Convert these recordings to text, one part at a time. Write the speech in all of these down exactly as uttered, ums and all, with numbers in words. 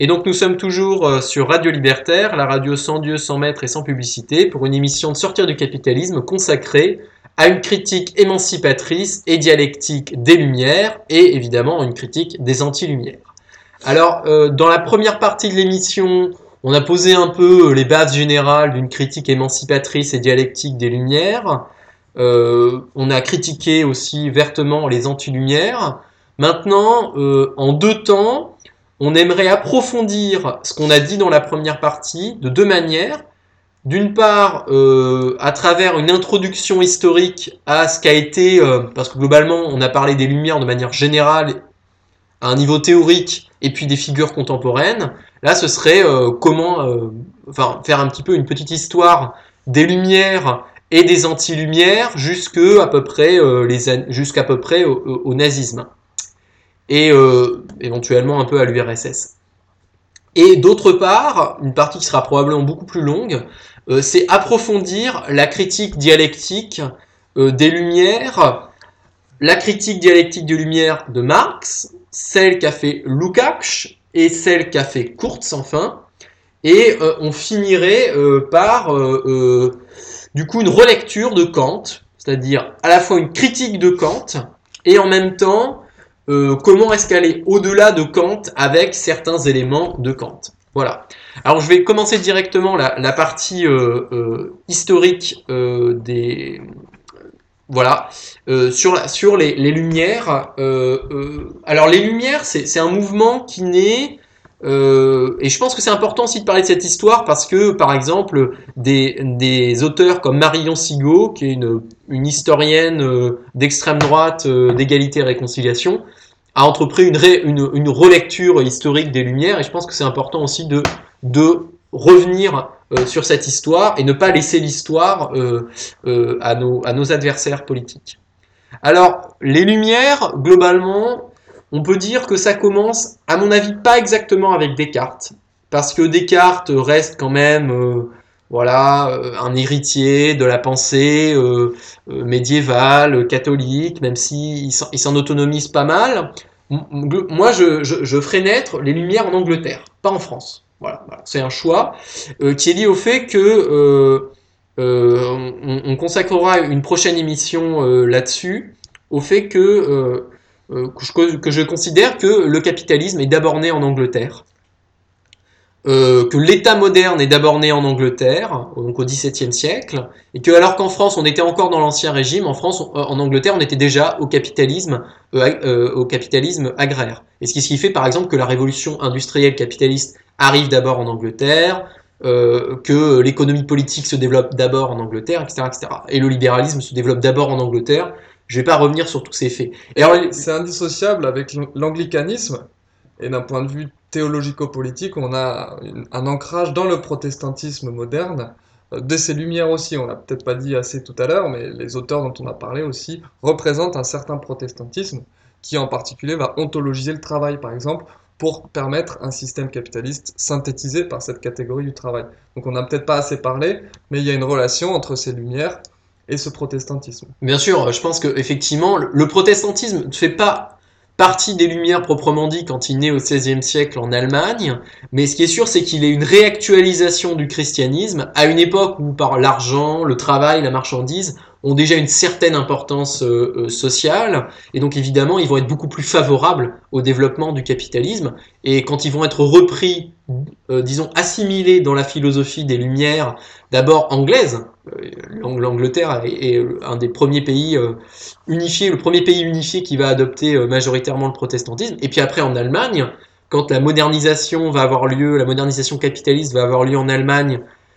Et donc nous sommes toujours euh, sur Radio Libertaire, la radio sans Dieu, sans maître et sans publicité, pour une émission de Sortir du capitalisme consacrée à une critique émancipatrice et dialectique des Lumières et évidemment une critique des anti-Lumières. Alors euh, dans la première partie de l'émission, on a posé un peu les bases générales d'une critique émancipatrice et dialectique des Lumières. Euh, on a critiqué aussi vertement les anti-Lumières. Maintenant, euh, en deux temps, on aimerait approfondir ce qu'on a dit dans la première partie de deux manières. D'une part, euh, à travers une introduction historique à ce qu'a été, euh, parce que globalement, on a parlé des Lumières de manière générale, à un niveau théorique, et puis des figures contemporaines. Là, ce serait euh, comment, euh, enfin, faire un petit peu une petite histoire des Lumières et des anti-Lumières jusqu'à peu près, euh, les, jusqu'à peu près au, au nazisme. Et euh, éventuellement un peu à l'U R S S. Et d'autre part, une partie qui sera probablement beaucoup plus longue, euh, c'est approfondir la critique dialectique euh, des Lumières, la critique dialectique des Lumières de Marx, celle qu'a fait Lukács et celle qu'a fait Kurz enfin, et euh, on finirait euh, par euh, euh, du coup une relecture de Kant, c'est-à-dire à la fois une critique de Kant et en même temps Euh, comment est-ce qu'elle est au-delà de Kant avec certains éléments de Kant. Voilà. Alors je vais commencer directement la, la partie euh, euh, historique euh, des... Voilà. Euh, sur la, sur les, les Lumières. Euh, euh, alors les Lumières, c'est, c'est un mouvement qui naît... Euh, et je pense que c'est important aussi de parler de cette histoire parce que, par exemple, des, des auteurs comme Marion Sigaud, qui est une, une historienne euh, d'extrême droite euh, d'égalité et réconciliation, a entrepris une, ré, une, une relecture historique des Lumières et je pense que c'est important aussi de, de revenir euh, sur cette histoire et ne pas laisser l'histoire euh, euh, à, nos, à nos adversaires politiques. Alors, les Lumières, globalement, on peut dire que ça commence, à mon avis, pas exactement avec Descartes, parce que Descartes reste quand même, euh, voilà, euh, un héritier de la pensée euh, euh, médiévale, catholique, même s'il s'en, il s'en autonomise pas mal. Moi, je, je, je ferai naître les Lumières en Angleterre, pas en France. Voilà, voilà. C'est un choix euh, qui est lié au fait que euh, euh, on, on consacrera une prochaine émission euh, là-dessus, au fait que, euh, euh, que, je, que je considère que le capitalisme est d'abord né en Angleterre, euh, que l'État moderne est d'abord né en Angleterre, donc au XVIIe siècle, et que alors qu'en France on était encore dans l'Ancien Régime, en France, on, en Angleterre, on était déjà au capitalisme, euh, euh, au capitalisme agraire. Et ce qui, ce qui fait par exemple que la révolution industrielle capitaliste arrive d'abord en Angleterre, euh, que l'économie politique se développe d'abord en Angleterre, et cetera, et cetera. Et le libéralisme se développe d'abord en Angleterre. Je ne vais pas revenir sur tous ces faits. Et alors, C'est indissociable avec l'anglicanisme, et d'un point de vue théologico-politique, on a une- un ancrage dans le protestantisme moderne, euh, de ses lumières aussi. On l'a peut-être pas dit assez tout à l'heure, mais les auteurs dont on a parlé aussi représentent un certain protestantisme qui en particulier va ontologiser le travail, par exemple, pour permettre un système capitaliste synthétisé par cette catégorie du travail. Donc on n'a peut-être pas assez parlé, mais il y a une relation entre ces lumières et ce protestantisme. bien sûr, je pense que effectivement, le, le protestantisme ne fait pas partie des Lumières proprement dit quand il naît au seizième siècle en Allemagne, mais ce qui est sûr, c'est qu'il est une réactualisation du christianisme à une époque où par l'argent, le travail, la marchandise ont déjà une certaine importance euh, euh, sociale, et donc évidemment, ils vont être beaucoup plus favorables au développement du capitalisme, et quand ils vont être repris, euh, disons, assimilés dans la philosophie des Lumières, d'abord anglaise, l'Angleterre est un des premiers pays euh, unifiés, le premier pays unifié qui va adopter euh, majoritairement le protestantisme. Et puis après en Allemagne, quand la modernisation va avoir lieu, la modernisation capitaliste va avoir lieu en Allemagne,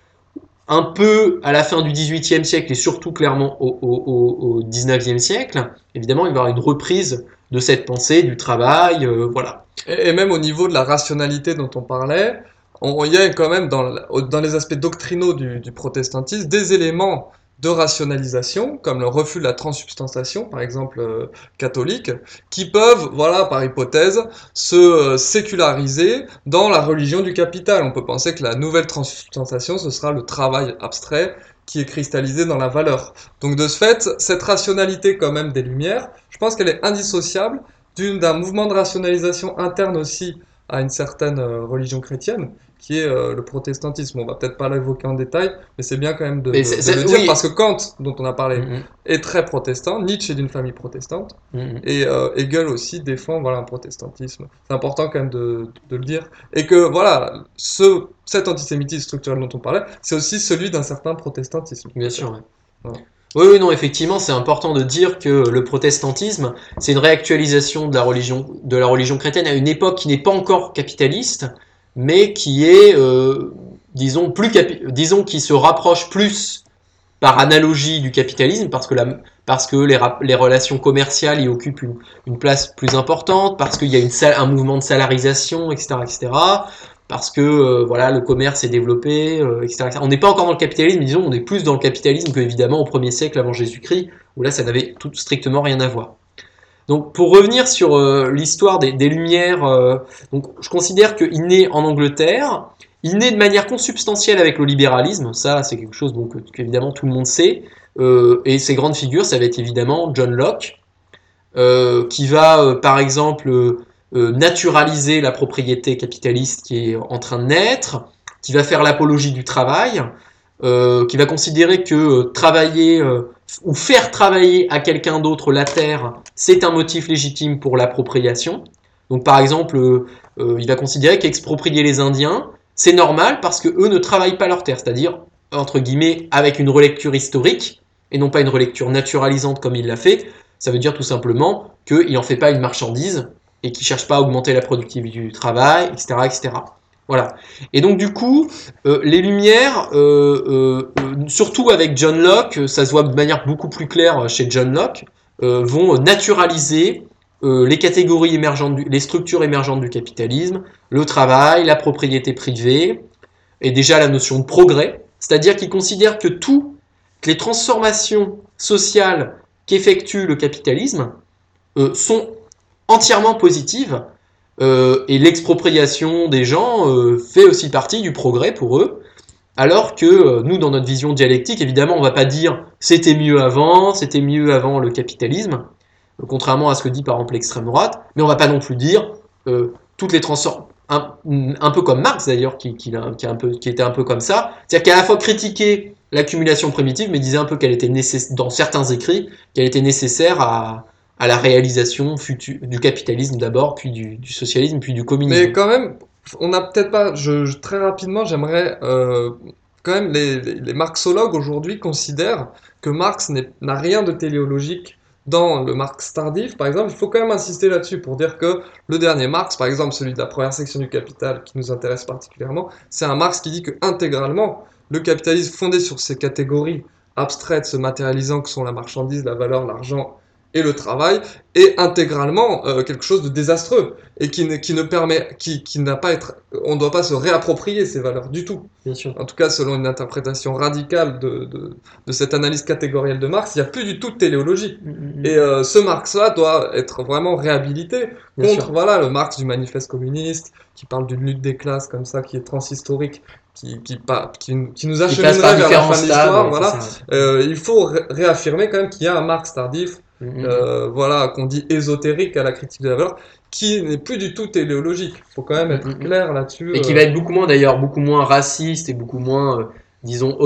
un peu à la fin du dix-huitième siècle et surtout clairement au, au, au dix-neuvième siècle, évidemment il va y avoir une reprise de cette pensée, du travail, euh, voilà. Et, et même au niveau de la rationalité dont on parlait, on, il y a quand même dans, dans les aspects doctrinaux du, du protestantisme des éléments de rationalisation, comme le refus de la transsubstantiation, par exemple euh, catholique, qui peuvent, voilà, par hypothèse, se euh, séculariser dans la religion du capital. On peut penser que la nouvelle transsubstantiation, ce sera le travail abstrait qui est cristallisé dans la valeur. Donc de ce fait, cette rationalité quand même des Lumières, je pense qu'elle est indissociable d'une d'un mouvement de rationalisation interne aussi à une certaine euh, religion chrétienne, qui est euh, le protestantisme. On va peut-être pas l'évoquer en détail, mais c'est bien quand même de, Mais de- c'est- de le c'est- dire, oui. parce que Kant, dont on a parlé, Mhm, est très protestant, Nietzsche est d'une famille protestante, mhm. et euh, Hegel aussi défend voilà, un protestantisme. C'est important quand même de, de le dire. Et que voilà, ce, cet antisémitisme structurel dont on parlait, c'est aussi celui d'un certain protestantisme, Bien sûr, peut-être. ouais. Voilà. Oui, oui, non, effectivement, c'est important de dire que le protestantisme, c'est une réactualisation de la religion, de la religion chrétienne à une époque qui n'est pas encore capitaliste, mais qui est, euh, disons, plus capi- disons, qui se rapproche plus par analogie du capitalisme, parce que, la, parce que les, les relations commerciales y occupent une, une place plus importante, parce qu'il y a une, un mouvement de salarisation, et cetera, et cetera, parce que euh, voilà, le commerce est développé, euh, et cetera, et cetera. On n'est pas encore dans le capitalisme, mais disons, on est plus dans le capitalisme que évidemment au premier siècle avant Jésus-Christ, où là, ça n'avait tout strictement rien à voir. Donc, pour revenir sur euh, l'histoire des, des Lumières, euh, donc, je considère qu'il naît en Angleterre, il naît de manière consubstantielle avec le libéralisme, ça c'est quelque chose donc, qu'évidemment tout le monde sait, euh, et ses grandes figures, ça va être évidemment John Locke, euh, qui va euh, par exemple euh, euh, naturaliser la propriété capitaliste qui est en train de naître, qui va faire l'apologie du travail, euh, qui va considérer que euh, travailler euh, ou faire travailler à quelqu'un d'autre la terre, c'est un motif légitime pour l'appropriation. Donc par exemple, euh, euh, il va considérer qu'exproprier les Indiens, c'est normal parce que eux ne travaillent pas leur terre, c'est-à-dire entre guillemets avec une relecture historique et non pas une relecture naturalisante comme il l'a fait. Ça veut dire tout simplement qu'il n'en fait pas une marchandise et qu'il ne cherche pas à augmenter la productivité du travail, et cetera, et cetera. Voilà. Et donc du coup, euh, les Lumières, euh, euh, euh, surtout avec John Locke, ça se voit de manière beaucoup plus claire chez John Locke, euh, vont naturaliser euh, les catégories émergentes, du, les structures émergentes du capitalisme, le travail, la propriété privée, et déjà la notion de progrès, c'est-à-dire qu'ils considèrent que tout, que les transformations sociales qu'effectue le capitalisme euh, sont entièrement positives, euh, et l'expropriation des gens euh, fait aussi partie du progrès pour eux, alors que euh, nous, dans notre vision dialectique, évidemment, on ne va pas dire c'était mieux avant, c'était mieux avant le capitalisme, euh, contrairement à ce que dit par exemple l'extrême droite, mais on ne va pas non plus dire euh, toutes les transformations, un, un, peu comme Marx d'ailleurs, qui, qui, qui, un peu, qui était un peu comme ça, c'est-à-dire qu'à la fois critiqué l'accumulation primitive, mais disait un peu qu'elle était nécessaire, dans certains écrits, qu'elle était nécessaire à, à la réalisation future, du capitalisme d'abord, puis du, du socialisme, puis du Mais communisme. quand même, on n'a peut-être pas. Je, je- très rapidement, j'aimerais euh, quand même les, les, les marxologues aujourd'hui considèrent que Marx n'est- n'a rien de téléologique dans le Marx tardif, par exemple. Il faut quand même insister là-dessus pour dire que le dernier Marx, par exemple celui de la première section du Capital, qui nous intéresse particulièrement, c'est un Marx qui dit que intégralement le capitalisme fondé sur ces catégories abstraites, se matérialisant que sont la marchandise, la valeur, l'argent et le travail, est intégralement euh, quelque chose de désastreux et qui ne, qui ne permet, qui, qui n'a pas être, on ne doit pas se réapproprier ces valeurs du tout. Bien sûr. En tout cas, selon une interprétation radicale de, de, de cette analyse catégorielle de Marx, il n'y a plus du tout de téléologie. Et euh, ce Marx-là doit être vraiment réhabilité Bien contre sûr. voilà, le Marx du manifeste communiste, qui parle d'une lutte des classes comme ça, qui est transhistorique, qui, qui, qui, qui nous Qui passe par acheminerait vers la différents fin de stades, l'histoire. ouais, c'est Voilà. ça. Euh, il faut ré réaffirmer quand même qu'il y a un Marx tardif, Mm, mm, mm. euh, voilà, qu'on dit ésotérique à la critique de la valeur, qui n'est plus du tout téléologique. Il faut quand même Mm, être mm, mm. clair là-dessus. Et qui euh. va être beaucoup moins d'ailleurs, beaucoup moins raciste et beaucoup moins, euh, disons,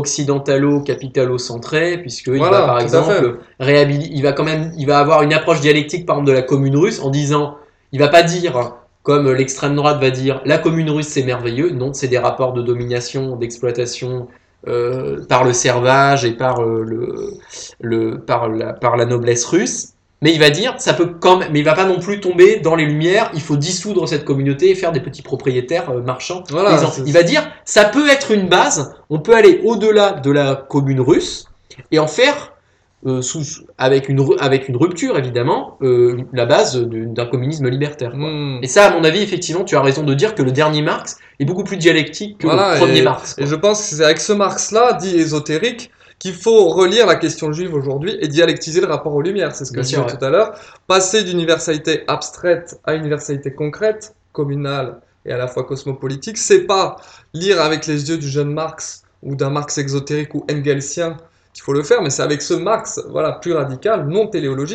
occidentalo-capitalo-centré, puisqu'il va Voilà, par tout à fait. exemple réhabiliter, il va quand même, il va avoir une approche dialectique par exemple de la commune russe en disant, il va pas dire, comme l'extrême droite va dire, la commune russe c'est merveilleux, non, c'est des rapports de domination, d'exploitation euh, par le servage et par, euh, le, le, par, la, par la noblesse russe. Mais il va dire, ça peut quand même, mais il va pas non plus tomber dans les lumières. Il faut dissoudre cette communauté et faire des petits propriétaires euh, marchands Voilà, paysans. Il va c'est- dire, ça peut être une base. On peut aller au-delà de la commune russe et en faire euh, sous, avec une avec une rupture évidemment euh, la base d'un communisme libertaire. Quoi. Et hmm. ça, à mon avis, effectivement, tu as raison de dire que le dernier Marx est beaucoup plus dialectique que le Voilà, premier et, Marx. et Quoi. je pense que c'est avec ce Marx-là, dit ésotérique, qu'il faut relire la question juive aujourd'hui et dialectiser le rapport aux Lumières. C'est ce que Bien je sûr, disais ouais. tout à l'heure. Passer d'universalité abstraite à universalité concrète, communale et à la fois cosmopolitique, c'est pas lire avec les yeux du jeune Marx ou d'un Marx exotérique ou engelsien qu'il faut le faire, mais c'est avec ce Marx, voilà, plus radical, non téléologique,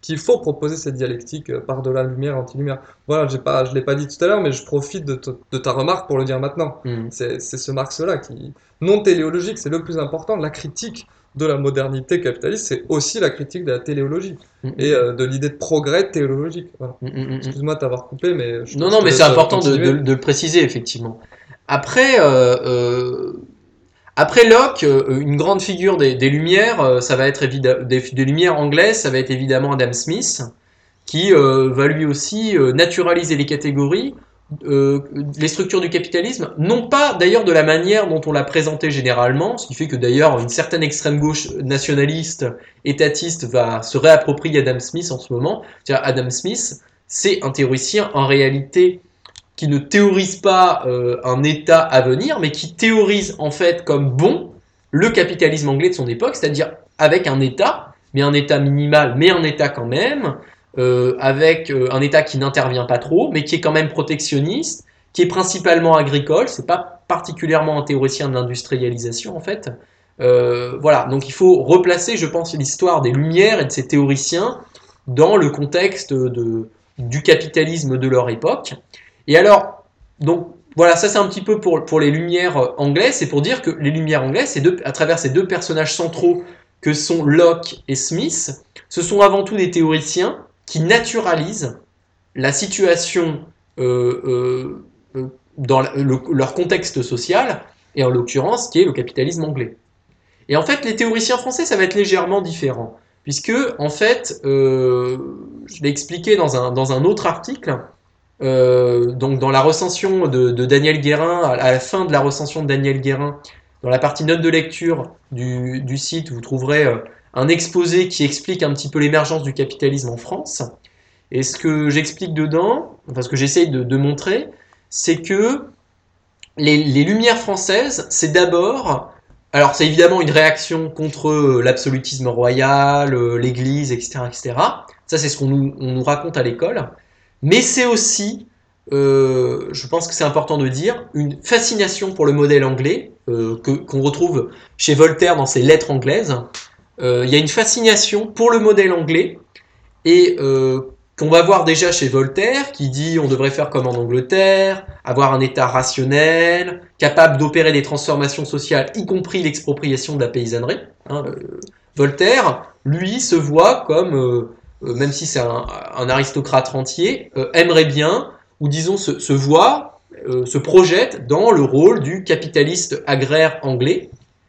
qu'il faut proposer cette dialectique euh, par-delà lumière, anti-lumière. Voilà, j'ai pas, je l'ai pas dit tout à l'heure, mais je profite de, te- de ta remarque pour le dire maintenant. Mm. C'est c'est ce Marx-là qui, non téléologique, c'est le plus important. La critique de la modernité capitaliste, c'est aussi la critique de la téléologie Mm, et mm, euh, de l'idée de progrès téléologique. Voilà. mm, mm, mm, mm. Excuse-moi de t'avoir coupé, mais je te, Non, je non, te mais c'est laisse euh, important de, de- continuer. de le préciser, effectivement. Après, euh, euh, après Locke, euh, une grande figure des, des Lumières, euh, ça va être évidemment des, des Lumières anglaises, ça va être évidemment Adam Smith, qui euh, va lui aussi euh, naturaliser les catégories, euh, les structures du capitalisme, non pas d'ailleurs de la manière dont on l'a présenté généralement, ce qui fait que d'ailleurs une certaine extrême gauche nationaliste, étatiste va se réapproprier Adam Smith en ce moment. C'est-à-dire Adam Smith, c'est un théoricien en réalité qui ne théorise pas euh, un État à venir, mais qui théorise en fait comme bon le capitalisme anglais de son époque, c'est-à-dire avec un État, mais un État minimal, mais un État quand même, euh, avec euh, un État qui n'intervient pas trop, mais qui est quand même protectionniste, qui est principalement agricole, c'est pas particulièrement un théoricien de l'industrialisation en fait. Euh, voilà, donc il faut replacer, je pense, l'histoire des Lumières et de ces théoriciens dans le contexte de, du capitalisme de leur époque. Et alors, donc voilà, ça c'est un petit peu pour, pour les Lumières anglaises, c'est pour dire que les Lumières anglaises, c'est deux, à travers ces deux personnages centraux que sont Locke et Smith, ce sont avant tout des théoriciens qui naturalisent la situation euh, euh, dans le, leur contexte social, et en l'occurrence qui est le capitalisme anglais. Et en fait, les théoriciens français, ça va être légèrement différent, puisque en fait, euh, je l'ai expliqué dans un, dans un autre article, euh, donc dans la recension de, de Daniel Guérin, à la fin de la recension de Daniel Guérin, dans la partie notes de lecture du, du site, vous trouverez euh, un exposé qui explique un petit peu l'émergence du capitalisme en France. Et ce que j'explique dedans, enfin ce que j'essaye de, de montrer, c'est que les, les Lumières françaises, c'est d'abord, alors c'est évidemment une réaction contre l'absolutisme royal, l'Église, et cetera, et cetera. Ça, c'est ce qu'on nous, on nous raconte à l'école. Mais c'est aussi, euh, je pense que c'est important de dire, une fascination pour le modèle anglais, euh, que, qu'on retrouve chez Voltaire dans ses lettres anglaises. Euh, il y a une fascination pour le modèle anglais, et euh, qu'on va voir déjà chez Voltaire, qui dit on devrait faire comme en Angleterre, avoir un État rationnel, capable d'opérer des transformations sociales, y compris l'expropriation de la paysannerie. Hein, euh, Voltaire, lui, se voit comme, euh, euh, même si c'est un, un aristocrate rentier, euh, aimerait bien, ou disons se, se voit, euh, se projette dans le rôle du capitaliste agraire anglais,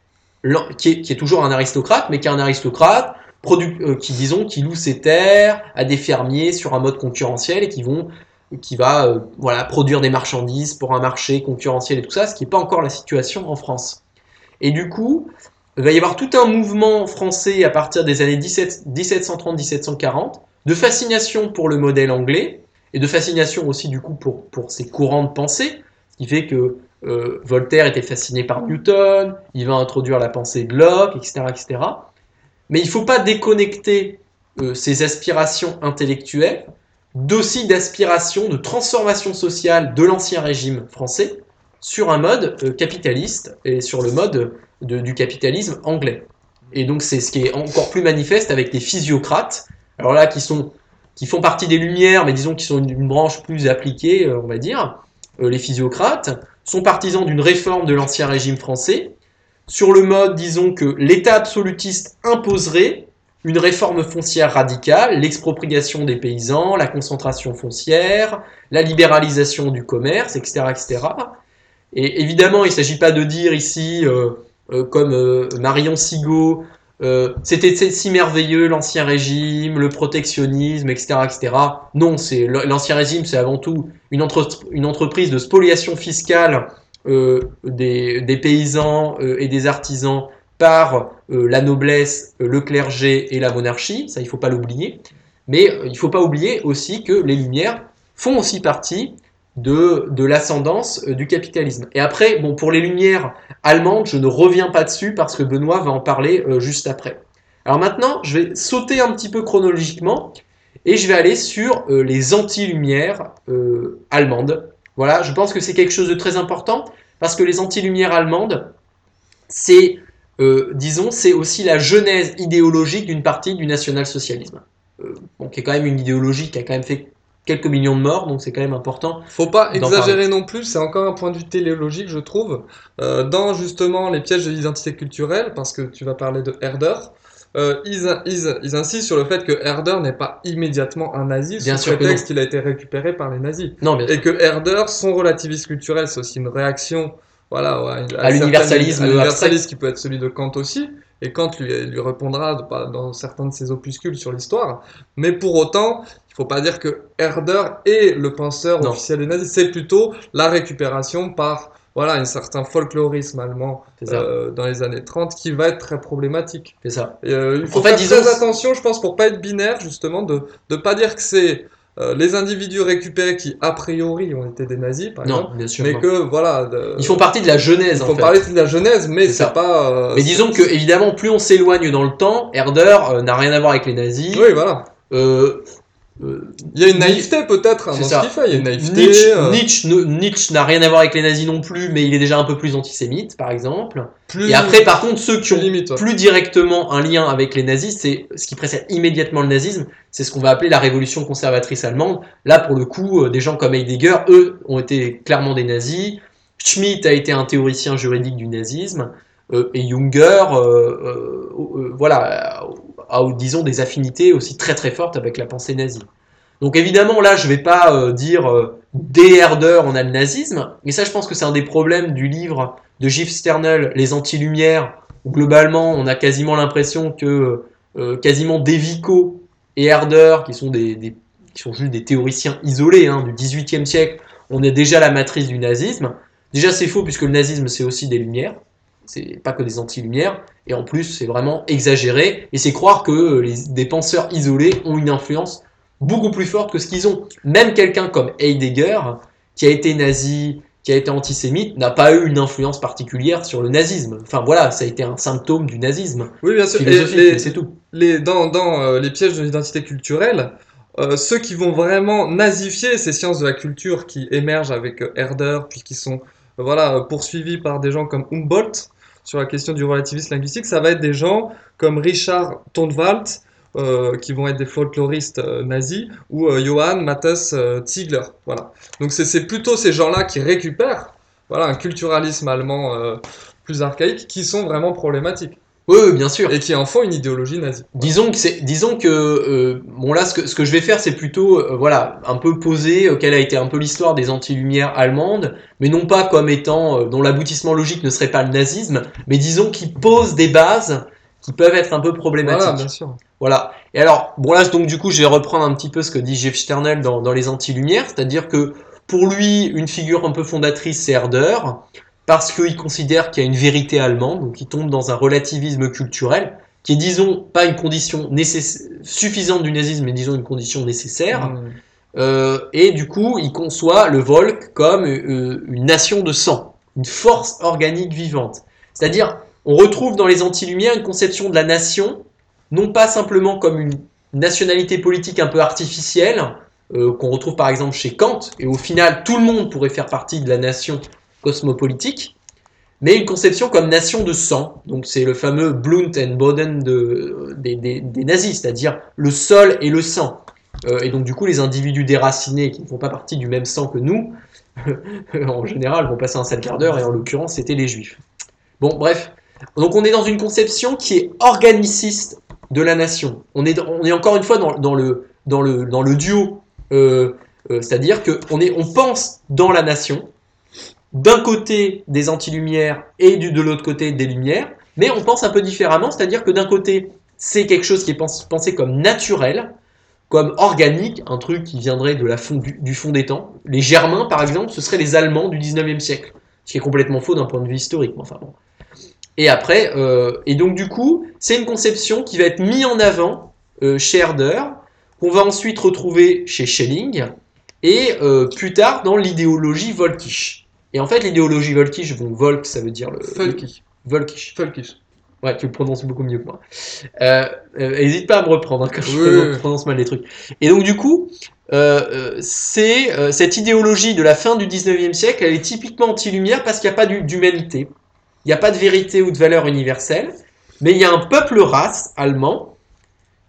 qui est, qui est toujours un aristocrate, mais qui est un aristocrate produ- euh, qui, disons, qui loue ses terres à des fermiers sur un mode concurrentiel et qui vont qui va euh, voilà, produire des marchandises pour un marché concurrentiel et tout ça, ce qui n'est pas encore la situation en France. Et du coup, il va y avoir tout un mouvement français à partir des années dix-sept cent trente dix-sept cent quarante de fascination pour le modèle anglais et de fascination aussi du coup pour, pour ces courants de pensée, ce qui fait que euh, Voltaire était fasciné par Newton, il va introduire la pensée de Locke, et cetera, et cetera. Mais il ne faut pas déconnecter euh, ces aspirations intellectuelles d'aussi d'aspirations de transformation sociale de l'ancien régime français sur un mode euh, capitaliste et sur le mode de, du capitalisme anglais. Et donc c'est ce qui est encore plus manifeste avec les physiocrates, alors là qui sont qui font partie des Lumières, mais disons qui sont une, une branche plus appliquée, euh, on va dire. Euh, les physiocrates sont partisans d'une réforme de l'ancien régime français sur le mode, disons, que l'État absolutiste imposerait une réforme foncière radicale, l'expropriation des paysans, la concentration foncière, la libéralisation du commerce, et cetera, et cetera. Et évidemment, il ne s'agit pas de dire ici, euh, euh, comme euh, Marion Sigaud, euh, c'était si merveilleux l'ancien régime, le protectionnisme, et cetera, et cetera. Non, c'est l'ancien régime, c'est avant tout une, entre, une entreprise de spoliation fiscale euh, des, des paysans euh, et des artisans par euh, la noblesse, euh, le clergé et la monarchie. Ça, il ne faut pas l'oublier. Mais euh, il ne faut pas oublier aussi que les Lumières font aussi partie de, de l'ascendance euh, du capitalisme. Et après, bon, pour les Lumières allemandes, je ne reviens pas dessus parce que Benoît va en parler euh, juste après. Alors maintenant, je vais sauter un petit peu chronologiquement et je vais aller sur euh, les anti-lumières euh, allemandes. Voilà, je pense que c'est quelque chose de très important parce que les anti-lumières allemandes, c'est, euh, disons, c'est aussi la genèse idéologique d'une partie du national-socialisme. euh, bon, qui est quand même une idéologie qui a quand même fait quelques millions de morts, donc c'est quand même important. Faut pas d'en exagérer parler. non plus, c'est encore un point de vue téléologique, je trouve, euh, dans justement les pièges de l'identité culturelle, parce que tu vas parler de Herder. Euh, ils, in- ils- ils insistent sur le fait que Herder n'est pas immédiatement un nazi Bien sous sûr que non. prétexte qu'il a été récupéré par les nazis. Non, bien Et sûr. que Herder, son relativisme culturel, c'est aussi une réaction voilà, ouais, à, une- à À certaines- à l'universalisme abstrait. l'universalisme qui peut être celui de Kant aussi. Et Kant lui, lui répondra de- pas- dans certains de ses opuscules sur l'histoire. Mais pour autant, il faut pas dire que Herder est le penseur Non, officiel des nazis. C'est plutôt la récupération par voilà, un certain folklorisme allemand c'est ça. euh, dans les années trente qui va être très problématique. C'est ça. Et, euh, il faut En fait, faire disons. très attention, je pense, pour pas être binaire, justement, de ne pas dire que c'est euh, les individus récupérés qui, a priori, ont été des nazis, par Non, exemple, bien sûr. mais Non. que, voilà, de- Ils font partie de la il genèse, en faut fait. parler de la genèse, mais C'est c'est ça. pas... euh, Mais c'est- disons que, évidemment, plus on s'éloigne dans le temps, Herder euh, n'a rien à voir avec les nazis. Oui, voilà. Euh, euh, Il y a une Ni- naïveté, peut-être, hein, C'est dans ce ça. qu'il fait. Il y a une Donc, naïveté... Nietzsche, euh, Nietzsche, ne- Nietzsche n'a rien à voir avec les nazis non plus, mais il est déjà un peu plus antisémite, par exemple. plus, Et après, par contre, ceux qui plus ont limite, ouais. plus directement un lien avec les nazis, c'est ce qui précède immédiatement le nazisme, c'est ce qu'on va appeler la révolution conservatrice allemande. Là, pour le coup, euh, des gens comme Heidegger, eux, ont été clairement des nazis. Schmitt a été un théoricien juridique du nazisme. Euh, et Junger, euh, euh, euh, voilà, a, a, disons, des affinités aussi très très fortes avec la pensée nazie. Donc évidemment, là, je vais pas euh, dire euh, dès Herder, on a le nazisme, mais ça, je pense que c'est un des problèmes du livre de Gilles Sternel, Les Anti-Lumières, où globalement, on a quasiment l'impression que euh, quasiment De Vico et Herder, qui sont, des, des, qui sont juste des théoriciens isolés hein, du dix-huitième siècle, on a déjà la matrice du nazisme. Déjà, c'est faux, puisque le nazisme, c'est aussi des Lumières, c'est pas que des anti-lumières, et en plus, c'est vraiment exagéré, et c'est croire que les, des penseurs isolés ont une influence beaucoup plus forte que ce qu'ils ont. Même quelqu'un comme Heidegger, qui a été nazi, qui a été antisémite, n'a pas eu une influence particulière sur le nazisme. Enfin voilà, ça a été un symptôme du nazisme Oui, bien sûr. Et philosophique, les, mais c'est tout. les, dans dans euh, les pièges de l'identité culturelle, euh, ceux qui vont vraiment nazifier ces sciences de la culture qui émergent avec euh, Herder, puis qui sont euh, voilà, poursuivis par des gens comme Humboldt sur la question du relativisme linguistique, ça va être des gens comme Richard Tondwald, euh, qui vont être des folkloristes euh, nazis, ou euh, Johann Matthias euh, Ziegler. Voilà. Donc c'est c'est plutôt ces gens-là qui récupèrent voilà, un culturalisme allemand euh, plus archaïque qui sont vraiment problématiques Oui, oui, bien sûr. et qui en font une idéologie nazie. Disons que c'est, disons que euh, bon là, ce que, ce que je vais faire, c'est plutôt euh, voilà un peu poser euh, quelle a été un peu l'histoire des anti-lumières allemandes, mais non pas comme étant euh, dont l'aboutissement logique ne serait pas le nazisme, mais disons qu'ils posent des bases qui peuvent être un peu problématiques. Voilà, bien sûr. Voilà. Et alors, bon là, donc du coup, je vais reprendre un petit peu ce que dit Jeff Sternel dans, dans Les Anti-Lumières, c'est-à-dire que pour lui, une figure un peu fondatrice, c'est Herder, parce qu'il considère qu'il y a une vérité allemande, donc il tombe dans un relativisme culturel, qui est, disons, pas une condition nécess- suffisante du nazisme, mais disons une condition nécessaire. Mmh. Euh, et du coup, il conçoit le Volk comme euh, une nation de sang, une force organique vivante. C'est-à-dire, on retrouve dans Les Anti-Lumières une conception de la nation non pas simplement comme une nationalité politique un peu artificielle, euh, qu'on retrouve par exemple chez Kant, et au final tout le monde pourrait faire partie de la nation cosmopolitique, mais une conception comme nation de sang. Donc c'est le fameux Blunt and Boden de, des, des, des nazis, c'est-à-dire le sol et le sang. Euh, et donc du coup les individus déracinés qui ne font pas partie du même sang que nous, en général vont passer un sale quart d'heure, et en l'occurrence c'était les juifs. Bon bref, donc on est dans une conception qui est organiciste de la nation. On est, on est encore une fois dans, dans, le, dans, le, dans le duo, euh, euh, c'est-à-dire qu'on on pense dans la nation, d'un côté des anti-lumières et du, de l'autre côté des lumières, mais on pense un peu différemment, c'est-à-dire que d'un côté, c'est quelque chose qui est pense, pensé comme naturel, comme organique, un truc qui viendrait de la fond, du, du fond des temps. Les Germains, par exemple, ce seraient les Allemands du dix-neuvième siècle, ce qui est complètement faux d'un point de vue historique, mais enfin bon. Et après, euh, et donc du coup, c'est une conception qui va être mise en avant euh, chez Herder, qu'on va ensuite retrouver chez Schelling, et euh, plus tard dans l'idéologie volkisch. Et en fait, l'idéologie volkisch, bon, Volk, ça veut dire le... Völkisch. le Volkisch. Völkisch. Ouais, tu le prononces beaucoup mieux que moi. Euh, euh, hésite pas à me reprendre hein, quand Oui, je oui. prononce mal les trucs. Et donc du coup, euh, euh, c'est euh, cette idéologie de la fin du dix-neuvième siècle, elle est typiquement anti-lumière parce qu'il n'y a pas d'humanité. Il n'y a pas de vérité ou de valeur universelle, mais il y a un peuple race allemand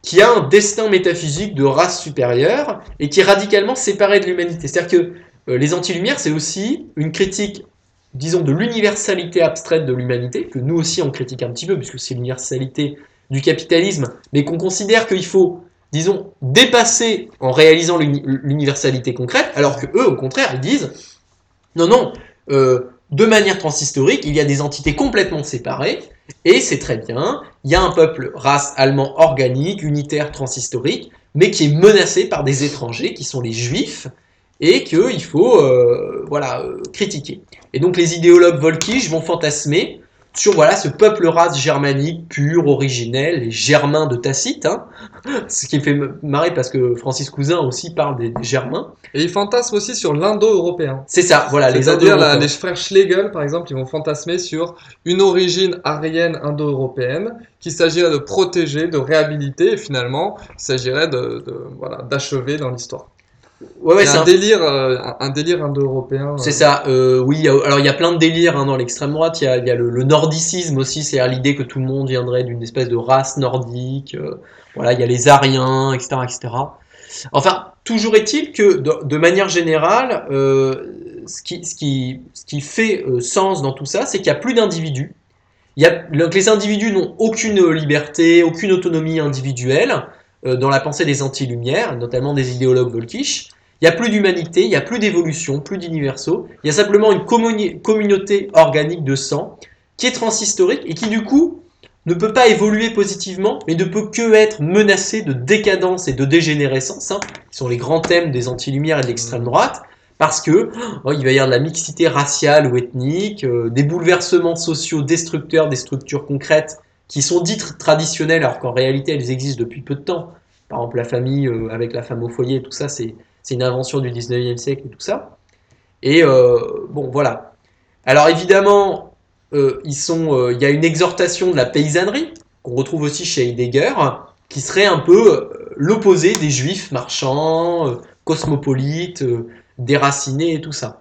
qui a un destin métaphysique de race supérieure et qui est radicalement séparé de l'humanité. C'est-à-dire que euh, les anti-lumières, c'est aussi une critique, disons, de l'universalité abstraite de l'humanité, que nous aussi on critique un petit peu, puisque c'est l'universalité du capitalisme, mais qu'on considère qu'il faut, disons, dépasser en réalisant l'uni- l'universalité concrète, alors que eux, au contraire, ils disent non, non, euh, de manière transhistorique, il y a des entités complètement séparées, et c'est très bien, il y a un peuple race allemand organique, unitaire, transhistorique, mais qui est menacé par des étrangers, qui sont les juifs, et qu'il faut euh, voilà, euh, critiquer. Et donc les idéologues volkisch vont fantasmer sur voilà, ce peuple race germanique pur, originel, les Germains de Tacite, hein, ce qui me fait marrer parce que Francis Cousin aussi parle des, des Germains. Et ils fantasment aussi sur l'indo-européen. C'est ça, voilà, les C'est-à-dire la- Indo-Européens. les frères Schlegel, par exemple, ils vont fantasmer sur une origine aryenne indo-européenne qu'il s'agirait de protéger, de réhabiliter, et finalement, il s'agirait de, de- voilà, d'achever dans l'histoire. Ouais, ouais, Il y a c'est un un- délire, euh, un, un délire indo-européen. c'est euh, ça. Euh, oui, il y a- alors il y a plein de délires hein, dans l'extrême droite. Il y a, il y a le, le nordicisme aussi, c'est-à-dire l'idée que tout le monde viendrait d'une espèce de race nordique. euh, voilà, il y a les Aryens, et cetera, et cetera. Enfin, toujours est-il que de, de manière générale, euh, ce, qui, ce, qui, ce qui fait euh, sens dans tout ça, c'est qu'il n'y a plus d'individus. Il y a, donc les individus n'ont aucune liberté, aucune autonomie individuelle euh, dans la pensée des anti-lumières, notamment des idéologues volkisch. Il n'y a plus d'humanité, il n'y a plus d'évolution, plus d'universaux. Il y a simplement une communi- communauté organique de sang qui est transhistorique et qui du coup ne peut pas évoluer positivement, mais ne peut que être menacée de décadence et de dégénérescence, hein, qui sont les grands thèmes des anti-lumières et de l'extrême droite, parce que oh, il va y avoir de la mixité raciale ou ethnique, euh, des bouleversements sociaux destructeurs des structures concrètes qui sont dites traditionnelles alors qu'en réalité elles existent depuis peu de temps. Par exemple la famille euh, avec la femme au foyer, tout ça c'est, c'est une invention du dix-neuvième siècle et tout ça. Et euh, bon voilà. Alors évidemment, euh, ils sont, euh, il y a une exhortation de la paysannerie qu'on retrouve aussi chez Heidegger, qui serait un peu euh, l'opposé des juifs marchands, euh, cosmopolites, euh, déracinés et tout ça.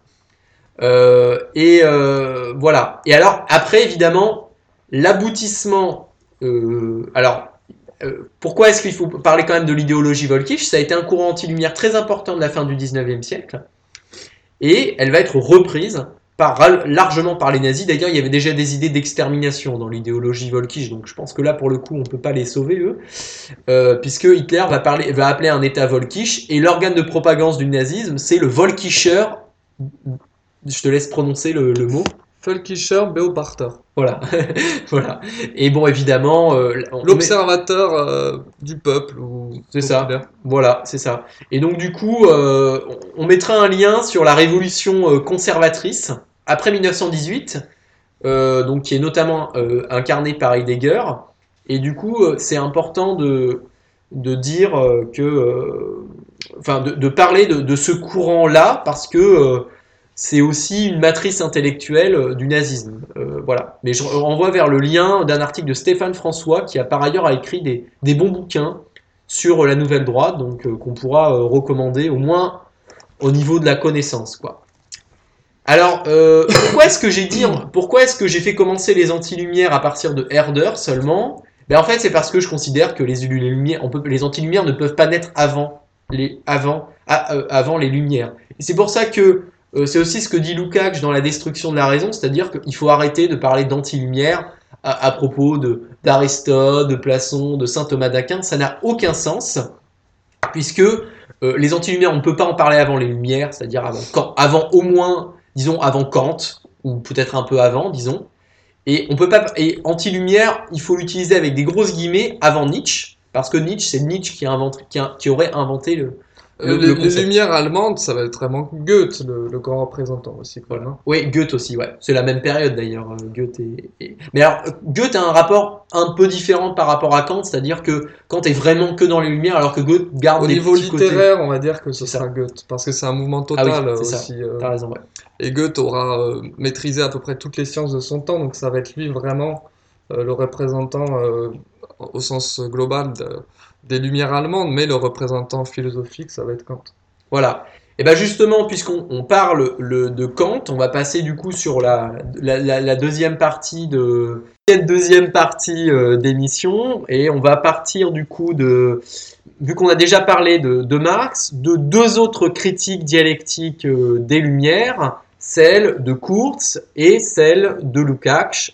Euh, et euh, voilà. Et alors après évidemment l'aboutissement. Euh, alors euh, pourquoi est-ce qu'il faut parler quand même de l'idéologie volkisch? Ça a été un courant anti-lumière très important de la fin du dix-neuvième siècle et elle va être reprise par, largement par les nazis. D'ailleurs, il y avait déjà des idées d'extermination dans l'idéologie volkisch, donc je pense que là, pour le coup, on ne peut pas les sauver, eux, euh, puisque Hitler va, parler, va appeler un État volkisch, et l'organe de propagande du nazisme, c'est le Volkischer. Je te laisse prononcer le, le mot. Völkischer Beobachter. Voilà. Voilà. Et bon, évidemment, euh, on met- L'observateur euh, du peuple ou c'est ça. populaire. Voilà, c'est ça. Et donc du coup, euh, on mettra un lien sur la révolution euh, conservatrice après mille neuf cent dix-huit, euh, donc qui est notamment euh, incarnée par Heidegger. Et du coup, euh, c'est important de, de dire euh, que, euh, enfin, de, de parler de, de ce courant-là parce que euh, c'est aussi une matrice intellectuelle euh, du nazisme. Euh, voilà. Mais je renvoie vers le lien d'un article de Stéphane François qui a par ailleurs a écrit des, des bons bouquins sur la nouvelle droite, donc euh, qu'on pourra euh, recommander au moins au niveau de la connaissance, quoi. Alors, euh, pourquoi est-ce que j'ai dit, pourquoi est-ce que j'ai fait commencer les anti-lumières à partir de Herder seulement? Ben en fait, c'est parce que je considère que les, les lumières, on peut, les anti-lumières ne peuvent pas naître avant les, avant, à, euh, avant les lumières. Et c'est pour ça que euh, c'est aussi ce que dit Lukács dans La destruction de la raison, c'est-à-dire qu'il faut arrêter de parler d'anti-lumière à, à propos de d'Aristote, de Platon, de saint Thomas d'Aquin. Ça n'a aucun sens puisque euh, les anti-lumières, on ne peut pas en parler avant les lumières, c'est-à-dire avant, quand, avant au moins, disons avant Kant, ou peut-être un peu avant, disons. Et on peut pas, et anti-lumière, il faut l'utiliser avec des grosses guillemets avant Nietzsche, parce que Nietzsche, c'est Nietzsche qui, invente, qui, a, qui aurait inventé le, Euh, le, les, le les concept. Lumières allemandes, ça va être vraiment Goethe, le, le grand représentant aussi. Quand même, hein. Oui, Goethe aussi, ouais. C'est la même période d'ailleurs, euh, Goethe et, et... Mais alors, Goethe a un rapport un peu différent par rapport à Kant, c'est-à-dire que Kant est vraiment que dans les lumières, alors que Goethe garde Au des niveau petits côtés. littéraire, on va dire que ce C'est ça. sera Goethe, parce que c'est un mouvement Ah oui, total euh, c'est ça. aussi. euh, T'as raison, ouais. Et Goethe aura euh, maîtrisé à peu près toutes les sciences de son temps, donc ça va être lui vraiment euh, le représentant euh, au sens global de- des Lumières allemandes, mais le représentant philosophique, ça va être Kant. Voilà. Et bien justement, puisqu'on on parle le, de Kant, on va passer du coup sur la, la, la, la deuxième partie de cette deuxième partie euh, d'émission, et on va partir du coup de, vu qu'on a déjà parlé de, de Marx, de deux autres critiques dialectiques euh, des Lumières, celle de Kurtz et celle de Lukács.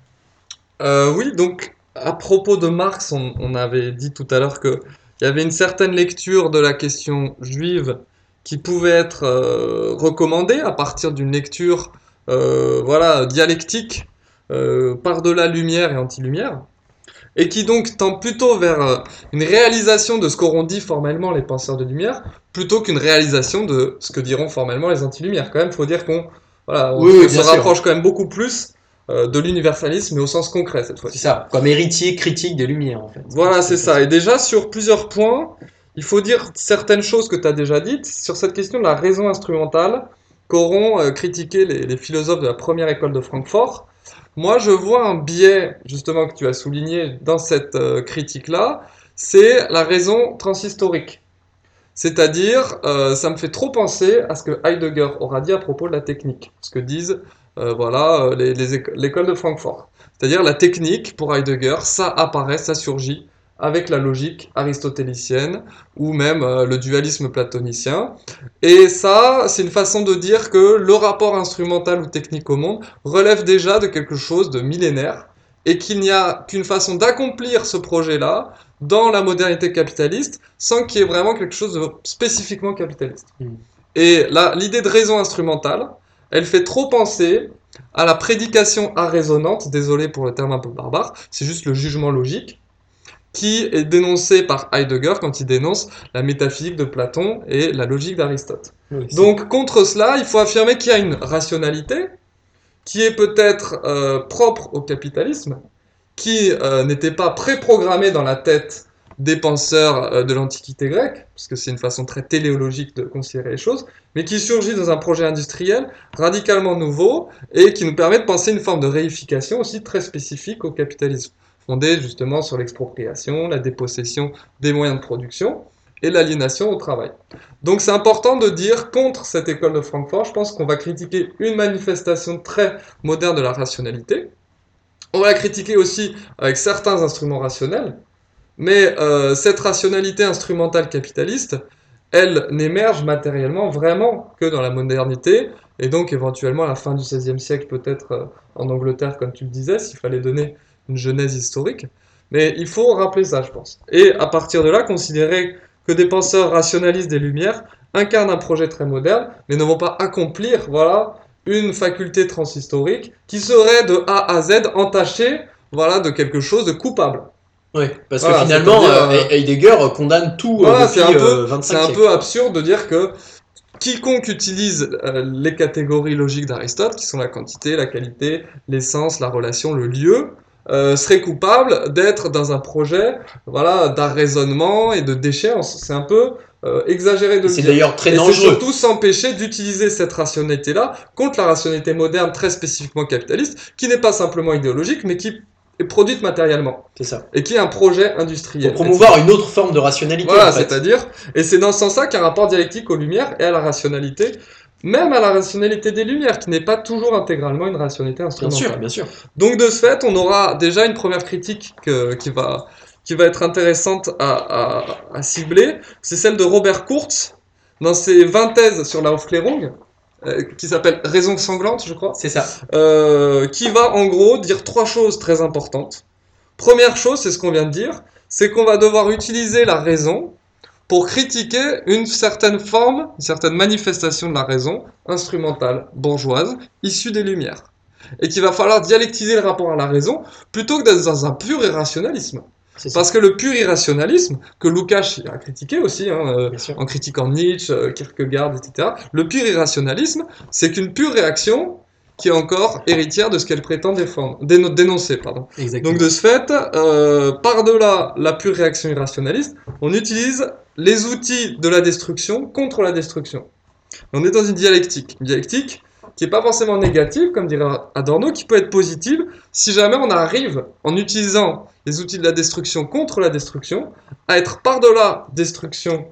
Euh, oui, donc à propos de Marx, on, on avait dit tout à l'heure que il y avait une certaine lecture de la question juive qui pouvait être euh, recommandée à partir d'une lecture euh, voilà, dialectique euh, par-delà lumière et anti-lumière, et qui donc tend plutôt vers euh, une réalisation de ce qu'auront dit formellement les penseurs de lumière, plutôt qu'une réalisation de ce que diront formellement les anti-lumière. Quand même, il faut dire qu'on voilà, on, Oui, oui, on se bien sûr. rapproche quand même beaucoup plus euh, de l'universalisme, mais au sens concret cette C'est fois-ci. ça, comme héritier critique des Lumières en fait. Voilà, c'est ça. Et déjà, sur plusieurs points, il faut dire certaines choses que tu as déjà dites sur cette question de la raison instrumentale qu'auront euh, critiqué les, les philosophes de la première école de Francfort. Moi, je vois un biais, justement, que tu as souligné dans cette euh, critique-là, c'est la raison transhistorique. C'est-à-dire, euh, ça me fait trop penser à ce que Heidegger aura dit à propos de la technique, ce que disent euh, voilà, euh, les, les éco- l'école de Francfort. C'est-à-dire, la technique, pour Heidegger, ça apparaît, ça surgit avec la logique aristotélicienne ou même euh, le dualisme platonicien. Et ça, c'est une façon de dire que le rapport instrumental ou technique au monde relève déjà de quelque chose de millénaire et qu'il n'y a qu'une façon d'accomplir ce projet-là dans la modernité capitaliste sans qu'il y ait vraiment quelque chose de spécifiquement capitaliste. Mm. Et là, l'idée de raison instrumentale, elle fait trop penser à la prédication arraisonnante, désolé pour le terme un peu barbare, c'est juste le jugement logique, qui est dénoncé par Heidegger quand il dénonce la métaphysique de Platon et la logique d'Aristote. Oui, Donc contre cela, il faut affirmer qu'il y a une rationalité qui est peut-être euh, propre au capitalisme, qui euh, n'était pas préprogrammée dans la tête des penseurs euh, de l'Antiquité grecque, parce que c'est une façon très téléologique de considérer les choses, mais qui surgit dans un projet industriel radicalement nouveau et qui nous permet de penser une forme de réification aussi très spécifique au capitalisme, fondée justement sur l'expropriation, la dépossession des moyens de production et l'aliénation au travail. Donc c'est important de dire contre cette école de Francfort, je pense qu'on va critiquer une manifestation très moderne de la rationalité. On va la critiquer aussi avec certains instruments rationnels, mais euh, cette rationalité instrumentale capitaliste, elle n'émerge matériellement vraiment que dans la modernité, et donc éventuellement à la fin du seizième siècle, peut-être euh, en Angleterre, comme tu le disais, s'il fallait donner une genèse historique. Mais il faut rappeler ça, je pense. Et à partir de là, considérer que des penseurs rationalistes des Lumières incarnent un projet très moderne, mais ne vont pas accomplir, voilà, une faculté transhistorique qui serait de A à Z entachée, voilà, de quelque chose de coupable. Oui, parce Voilà, que finalement, c'est-à-dire, euh, euh, Heidegger condamne tout euh, voilà, depuis c'est un peu, euh, c'est vingt-cinq un siècles. peu absurde de dire que quiconque utilise euh, les catégories logiques d'Aristote, qui sont la quantité, la qualité, l'essence, la relation, le lieu, euh, serait coupable d'être dans un projet, voilà, d'arraisonnement et de déchéance. C'est un peu euh, exagéré de Et le c'est dire. d'ailleurs très Et c'est dangereux. surtout s'empêcher d'utiliser cette rationalité-là contre la rationalité moderne très spécifiquement capitaliste, qui n'est pas simplement idéologique, mais qui est produite matériellement, C'est ça. et qui est un projet Pour industriel. promouvoir une autre forme de rationalité Voilà, en fait. c'est-à-dire, et c'est dans ce sens-là qu'un rapport dialectique aux Lumières et à la rationalité, même à la rationalité des Lumières, qui n'est pas toujours intégralement une rationalité Bien instrumentale. sûr, bien sûr. Donc de ce fait, on aura déjà une première critique que- qui va, qui va être intéressante à, à- à cibler, c'est celle de Robert Kurtz, dans ses vingt thèses sur la Aufklärung, euh, qui s'appelle Raison sanglante, je crois, C'est ça. euh, qui va en gros dire trois choses très importantes. Première chose, c'est ce qu'on vient de dire, c'est qu'on va devoir utiliser la raison pour critiquer une certaine forme, une certaine manifestation de la raison instrumentale, bourgeoise, issue des Lumières. Et qu'il va falloir dialectiser le rapport à la raison plutôt que d'être dans un pur irrationalisme. C'est ça. Parce que le pur irrationalisme, que Lukács a critiqué aussi, hein, euh, Bien sûr. en critiquant Nietzsche, euh, Kierkegaard, et cetera, le pur irrationalisme, c'est qu'une pure réaction qui est encore héritière de ce qu'elle prétend défendre, déno- dénoncer. Pardon. Exactement. Donc de ce fait, euh, par-delà la pure réaction irrationnaliste, on utilise les outils de la destruction contre la destruction. On est dans une dialectique. Une dialectique qui n'est pas forcément négative, comme dirait Adorno, qui peut être positive si jamais on arrive, en utilisant les outils de la destruction contre la destruction, à être par-delà destruction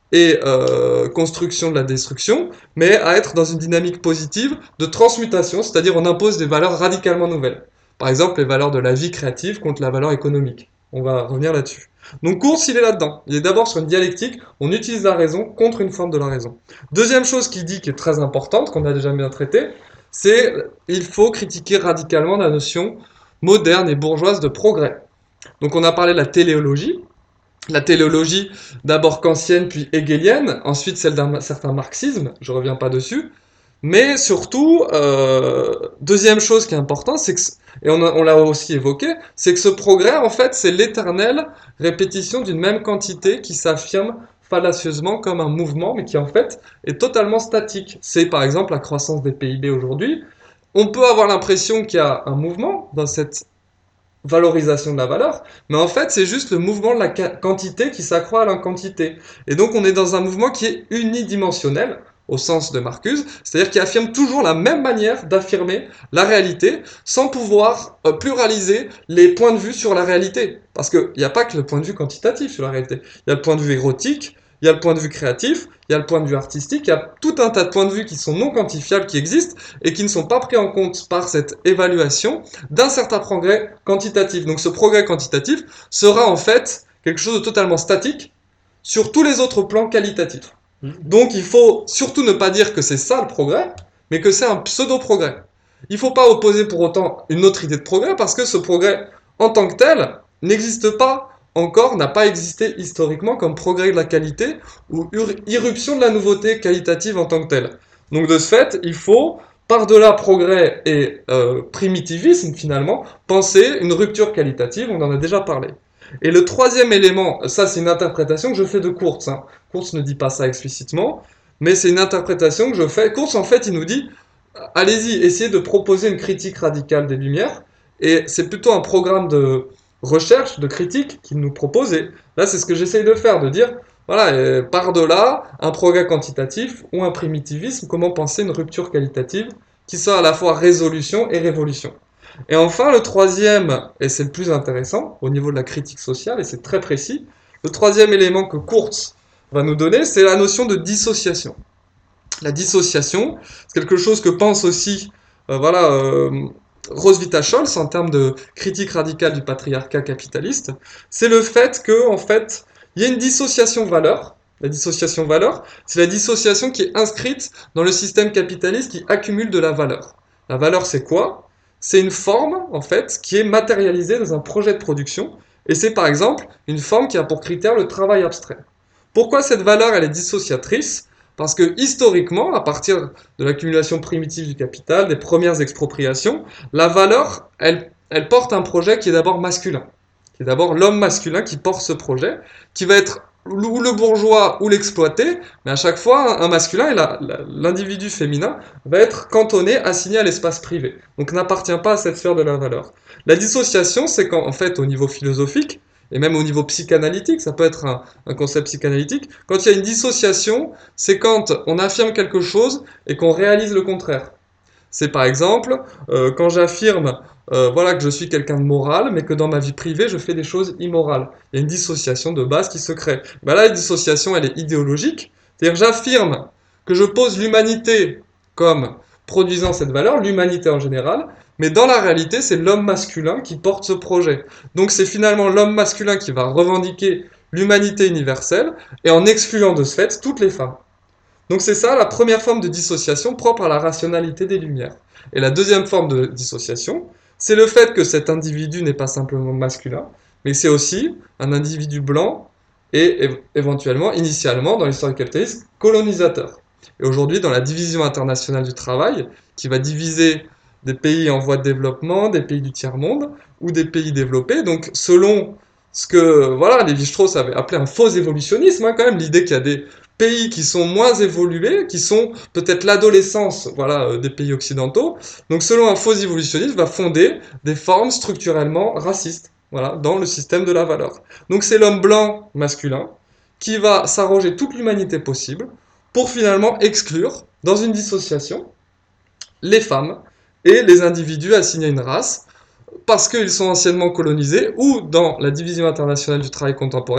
et euh, construction de la destruction, mais à être dans une dynamique positive de transmutation, c'est-à-dire on impose des valeurs radicalement nouvelles. Par exemple, les valeurs de la vie créative contre la valeur économique. On va revenir là-dessus. Donc Course, il est là-dedans. Il est d'abord sur une dialectique, on utilise la raison contre une forme de la raison. Deuxième chose qu'il dit qui est très importante, qu'on a déjà bien traité, c'est il faut critiquer radicalement la notion moderne et bourgeoise de progrès. Donc on a parlé de la téléologie, la téléologie d'abord kantienne puis hegelienne, ensuite celle d'un certain marxisme, je ne reviens pas dessus, mais surtout, euh, deuxième chose qui est importante, c'est que, et on, on l'a aussi évoqué, c'est que ce progrès, en fait, c'est l'éternelle répétition d'une même quantité qui s'affirme fallacieusement comme un mouvement, mais qui en fait est totalement statique. C'est par exemple la croissance des P I B aujourd'hui. On peut avoir l'impression qu'il y a un mouvement dans cette valorisation de la valeur, mais en fait c'est juste le mouvement de la quantité qui s'accroît à la quantité. Et donc on est dans un mouvement qui est unidimensionnel, au sens de Marcuse, c'est-à-dire qui affirme toujours la même manière d'affirmer la réalité, sans pouvoir euh, pluraliser les points de vue sur la réalité. Parce qu'il n'y a pas que le point de vue quantitatif sur la réalité, il y a le point de vue érotique, il y a le point de vue créatif, il y a le point de vue artistique, il y a tout un tas de points de vue qui sont non quantifiables, qui existent, et qui ne sont pas pris en compte par cette évaluation d'un certain progrès quantitatif. Donc ce progrès quantitatif sera en fait quelque chose de totalement statique sur tous les autres plans qualitatifs. Donc il faut surtout ne pas dire que c'est ça le progrès, mais que c'est un pseudo-progrès. Il ne faut pas opposer pour autant une autre idée de progrès, parce que ce progrès en tant que tel n'existe pas encore, n'a pas existé historiquement comme progrès de la qualité ou irruption de la nouveauté qualitative en tant que telle. Donc de ce fait, il faut, par-delà progrès et euh, primitivisme finalement, penser une rupture qualitative, on en a déjà parlé. Et le troisième élément, ça c'est une interprétation que je fais de Kurtz, hein. Kurtz ne dit pas ça explicitement, mais c'est une interprétation que je fais. Kurtz en fait il nous dit, allez-y, essayez de proposer une critique radicale des Lumières, et c'est plutôt un programme de recherche, de critique qu'il nous propose, et là c'est ce que j'essaye de faire, de dire, voilà, par-delà un progrès quantitatif ou un primitivisme, comment penser une rupture qualitative qui soit à la fois résolution et révolution. Et enfin, le troisième, et c'est le plus intéressant au niveau de la critique sociale, et c'est très précis, le troisième élément que Kurtz va nous donner, c'est la notion de dissociation. La dissociation, c'est quelque chose que pense aussi euh, voilà, euh, Roswitha Scholz en termes de critique radicale du patriarcat capitaliste. C'est le fait que, en fait, il y a une dissociation valeur. La dissociation valeur, c'est la dissociation qui est inscrite dans le système capitaliste qui accumule de la valeur. La valeur, c'est quoi? C'est une forme, en fait, qui est matérialisée dans un projet de production, et c'est par exemple une forme qui a pour critère le travail abstrait. Pourquoi cette valeur, elle est dissociatrice? Parce que historiquement, à partir de l'accumulation primitive du capital, des premières expropriations, la valeur, elle, elle porte un projet qui est d'abord masculin. Qui est d'abord l'homme masculin qui porte ce projet, qui va être ou le bourgeois ou l'exploité, mais à chaque fois, un masculin et l'individu féminin va être cantonné, assigné à l'espace privé. Donc n'appartient pas à cette sphère de la valeur. La dissociation, c'est qu'en fait, au niveau philosophique, et même au niveau psychanalytique, ça peut être un, un concept psychanalytique, quand il y a une dissociation, c'est quand on affirme quelque chose et qu'on réalise le contraire. C'est par exemple, euh, quand j'affirme euh, voilà, que je suis quelqu'un de moral, mais que dans ma vie privée, je fais des choses immorales. Il y a une dissociation de base qui se crée. Ben là, la dissociation, elle est idéologique. C'est-à-dire, j'affirme que je pose l'humanité comme produisant cette valeur, l'humanité en général, mais dans la réalité, c'est l'homme masculin qui porte ce projet. Donc c'est finalement l'homme masculin qui va revendiquer l'humanité universelle, et en excluant de ce fait toutes les femmes. Donc c'est ça la première forme de dissociation propre à la rationalité des Lumières. Et la deuxième forme de dissociation, c'est le fait que cet individu n'est pas simplement masculin, mais c'est aussi un individu blanc et éventuellement, initialement, dans l'histoire du capitalisme, colonisateur. Et aujourd'hui, dans la division internationale du travail, qui va diviser des pays en voie de développement, des pays du tiers-monde, ou des pays développés, donc selon ce que voilà, Lévi-Strauss avait appelé un faux évolutionnisme, hein, quand même, l'idée qu'il y a des pays qui sont moins évolués, qui sont peut-être l'adolescence voilà, des pays occidentaux. Donc selon un faux évolutionniste, va fonder des formes structurellement racistes voilà, dans le système de la valeur. Donc c'est l'homme blanc masculin qui va s'arroger toute l'humanité possible pour finalement exclure, dans une dissociation, les femmes et les individus assignés à une race, parce qu'ils sont anciennement colonisés, ou dans la division internationale du travail contemporaine,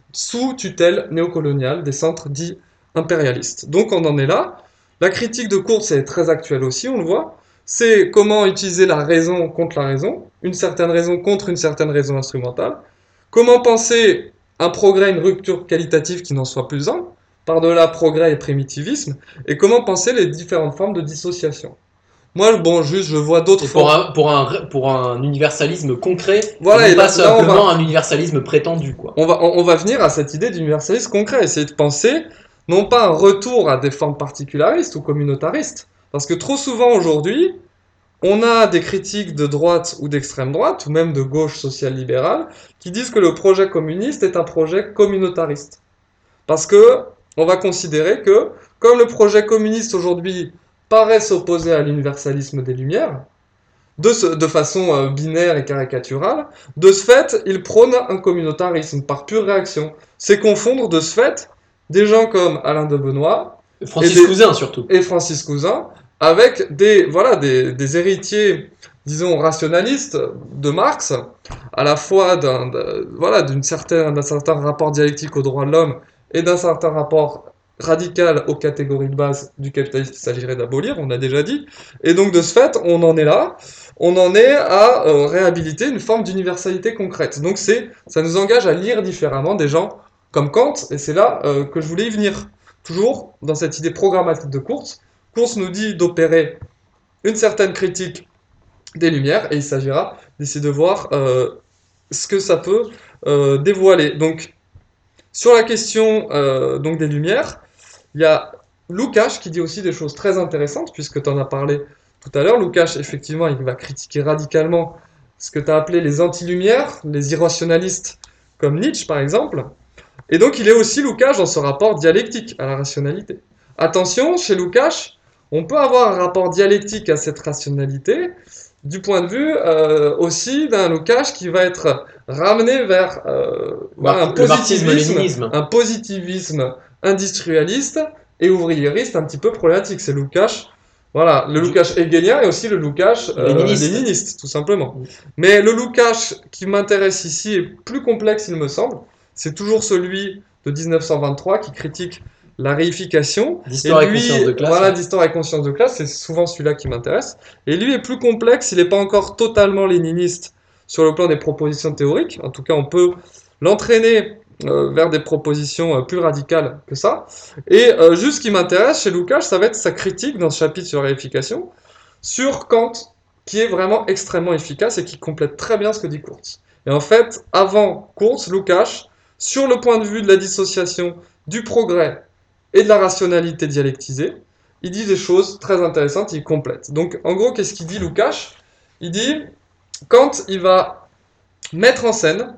sous tutelle néocoloniale des centres dits impérialistes. Donc on en est là. La critique de Kurtz est très actuelle aussi, on le voit. C'est comment utiliser la raison contre la raison, une certaine raison contre une certaine raison instrumentale. Comment penser un progrès, une rupture qualitative qui n'en soit plus un, par-delà progrès et primitivisme, et comment penser les différentes formes de dissociation. Moi, bon, juste, je vois d'autres Et pour formes. un, pour, un, pour un universalisme concret, Voilà, et et non pas là, là, on simplement va, un universalisme prétendu, quoi. on va, on, on va venir à cette idée d'universalisme concret, essayer de penser non pas un retour à des formes particularistes ou communautaristes, parce que trop souvent aujourd'hui, on a des critiques de droite ou d'extrême droite, ou même de gauche social-libérale, qui disent que le projet communiste est un projet communautariste. Parce que on va considérer que, comme le projet communiste aujourd'hui paraît s'opposer à l'universalisme des Lumières, de, ce, de façon euh, binaire et caricaturale, de ce fait, il prône un communautarisme par pure réaction. C'est confondre de ce fait des gens comme Alain de Benoît et, Francis des, Cousin, surtout. et Francis Cousin avec des, voilà, des, des héritiers, disons, rationalistes de Marx, à la fois d'un, d'un, voilà, d'une certaine, d'un certain rapport dialectique aux droits de l'homme et d'un certain rapport radical aux catégories de base du capitalisme qu'il s'agirait d'abolir, on a déjà dit. Et donc, de ce fait, on en est là. On en est à euh, réhabiliter une forme d'universalité concrète. Donc, c'est, ça nous engage à lire différemment des gens comme Kant, et c'est là euh, que je voulais y venir. Toujours dans cette idée programmatique de Kurtz, Kurtz nous dit d'opérer une certaine critique des Lumières, et il s'agira d'essayer de voir euh, ce que ça peut euh, dévoiler. Donc, sur la question euh, donc des Lumières, il y a Lukács qui dit aussi des choses très intéressantes, puisque tu en as parlé tout à l'heure. Lukács, effectivement, il va critiquer radicalement ce que tu as appelé les anti-lumières, les irrationalistes, comme Nietzsche par exemple. Et donc, il est aussi Lukács dans ce rapport dialectique à la rationalité. Attention, chez Lukács, on peut avoir un rapport dialectique à cette rationalité du point de vue euh, aussi d'un Lukács qui va être ramené vers euh, voilà, un positivisme, un positivisme industrialiste et ouvriériste un petit peu problématique. C'est Lukács, voilà, le Lukács hegelien et aussi le Lukács euh, léniniste. léniniste, tout simplement. Mais le Lukács qui m'intéresse ici est plus complexe, il me semble. C'est toujours celui de dix-neuf cent vingt-trois qui critique la réification. D'histoire et, lui, et conscience de classe. Voilà, ouais. d'histoire et conscience de classe, c'est souvent celui-là qui m'intéresse. Et lui est plus complexe, il n'est pas encore totalement léniniste sur le plan des propositions théoriques. En tout cas, on peut l'entraîner euh, vers des propositions euh, plus radicales que ça. Et euh, juste ce qui m'intéresse chez Lukács, ça va être sa critique dans ce chapitre sur la réification, sur Kant, qui est vraiment extrêmement efficace et qui complète très bien ce que dit Kurtz. Et en fait, avant Kurtz, Lukács, sur le point de vue de la dissociation du progrès et de la rationalité dialectisée, il dit des choses très intéressantes, il complète. Donc, en gros, qu'est-ce qu'il dit, Lukács? Il dit, quand il va mettre en scène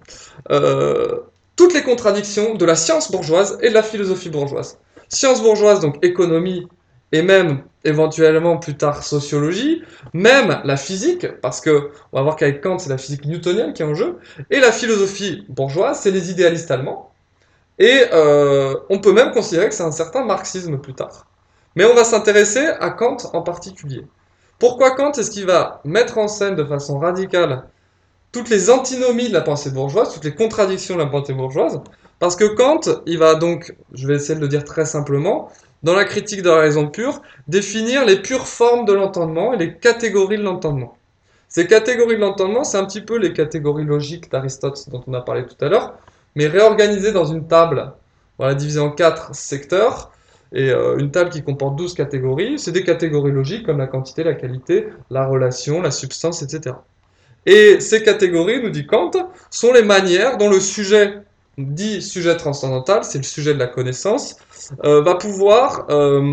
euh, toutes les contradictions de la science bourgeoise et de la philosophie bourgeoise. Science bourgeoise, donc économie, et même éventuellement plus tard sociologie, même la physique, parce que on va voir qu'avec Kant, c'est la physique newtonienne qui est en jeu, et la philosophie bourgeoise, c'est les idéalistes allemands. Et euh, on peut même considérer que c'est un certain marxisme plus tard. Mais on va s'intéresser à Kant en particulier. Pourquoi Kant est-ce qu'il va mettre en scène de façon radicale toutes les antinomies de la pensée bourgeoise, toutes les contradictions de la pensée bourgeoise? Parce que Kant, il va donc, je vais essayer de le dire très simplement, dans la critique de la raison pure, définir les pures formes de l'entendement et les catégories de l'entendement. Ces catégories de l'entendement, c'est un petit peu les catégories logiques d'Aristote dont on a parlé tout à l'heure, mais réorganisées dans une table, voilà, divisée en quatre secteurs, et euh, une table qui comporte douze catégories. C'est des catégories logiques comme la quantité, la qualité, la relation, la substance, et cetera. Et ces catégories, nous dit Kant, sont les manières dont le sujet, dit sujet transcendantal, c'est le sujet de la connaissance, euh, va pouvoir, euh,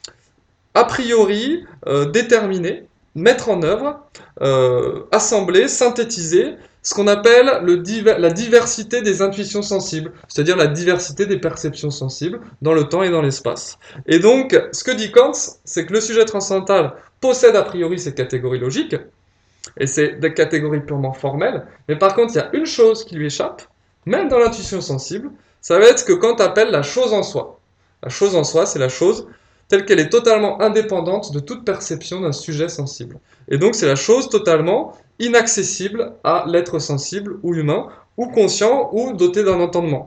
a priori, euh, déterminer, mettre en œuvre, euh, assembler, synthétiser ce qu'on appelle le diver- la diversité des intuitions sensibles, c'est-à-dire la diversité des perceptions sensibles dans le temps et dans l'espace. Et donc, ce que dit Kant, c'est que le sujet transcendantal possède a priori ces catégories logiques, et c'est des catégories purement formelles, mais par contre, il y a une chose qui lui échappe, même dans l'intuition sensible, ça va être ce que Kant appelle la chose en soi. La chose en soi, c'est la chose telle qu'elle est totalement indépendante de toute perception d'un sujet sensible. Et donc, c'est la chose totalement inaccessible à l'être sensible ou humain, ou conscient, ou doté d'un entendement.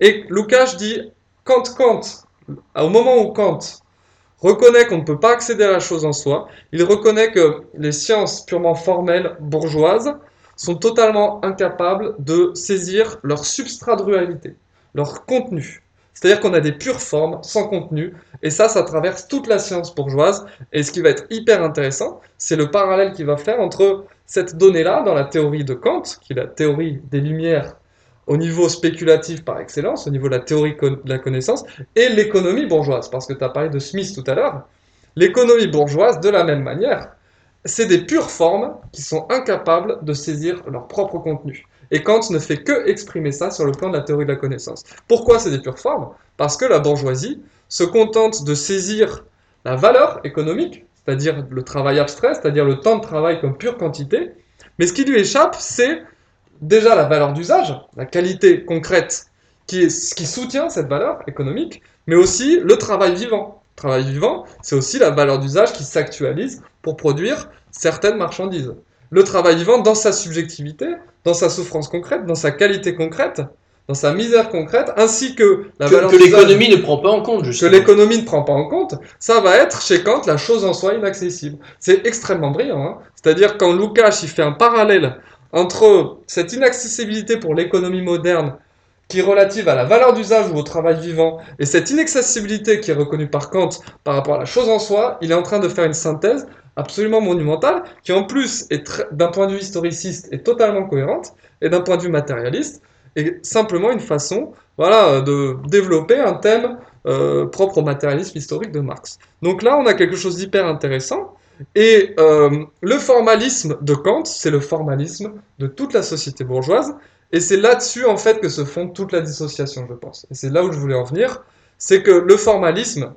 Et Lukács dit, quand Kant, au moment où Kant reconnaît qu'on ne peut pas accéder à la chose en soi, il reconnaît que les sciences purement formelles, bourgeoises, sont totalement incapables de saisir leur substrat de réalité, leur contenu. C'est-à-dire qu'on a des pures formes sans contenu, et ça, ça traverse toute la science bourgeoise. Et ce qui va être hyper intéressant, c'est le parallèle qu'il va faire entre cette donnée-là, dans la théorie de Kant, qui est la théorie des Lumières au niveau spéculatif par excellence, au niveau de la théorie de la connaissance, et l'économie bourgeoise. Parce que tu as parlé de Smith tout à l'heure. L'économie bourgeoise, de la même manière, c'est des pures formes qui sont incapables de saisir leur propre contenu. Et Kant ne fait que exprimer ça sur le plan de la théorie de la connaissance. Pourquoi c'est des pures formes? Parce que la bourgeoisie se contente de saisir la valeur économique, c'est-à-dire le travail abstrait, c'est-à-dire le temps de travail comme pure quantité, mais ce qui lui échappe, c'est déjà la valeur d'usage, la qualité concrète qui, est, qui soutient cette valeur économique, mais aussi le travail vivant. Le travail vivant, c'est aussi la valeur d'usage qui s'actualise pour produire certaines marchandises. Le travail vivant dans sa subjectivité, dans sa souffrance concrète, dans sa qualité concrète, dans sa misère concrète, ainsi que la que, valeur que d'usage l'économie ne prend pas en compte, justement. que l'économie ne prend pas en compte, ça va être chez Kant la chose en soi inaccessible. C'est extrêmement brillant. Hein. C'est-à-dire quand Lukács il fait un parallèle entre cette inaccessibilité pour l'économie moderne qui est relative à la valeur d'usage ou au travail vivant, et cette inaccessibilité qui est reconnue par Kant par rapport à la chose en soi, il est en train de faire une synthèse absolument monumentale, qui en plus, est très, d'un point de vue historiciste, est totalement cohérente, et d'un point de vue matérialiste, est simplement une façon voilà, de développer un thème euh, propre au matérialisme historique de Marx. Donc là, on a quelque chose d'hyper intéressant, et euh, le formalisme de Kant, c'est le formalisme de toute la société bourgeoise, et c'est là-dessus, en fait, que se fonde toute la dissociation, je pense. Et c'est là où je voulais en venir, c'est que le formalisme,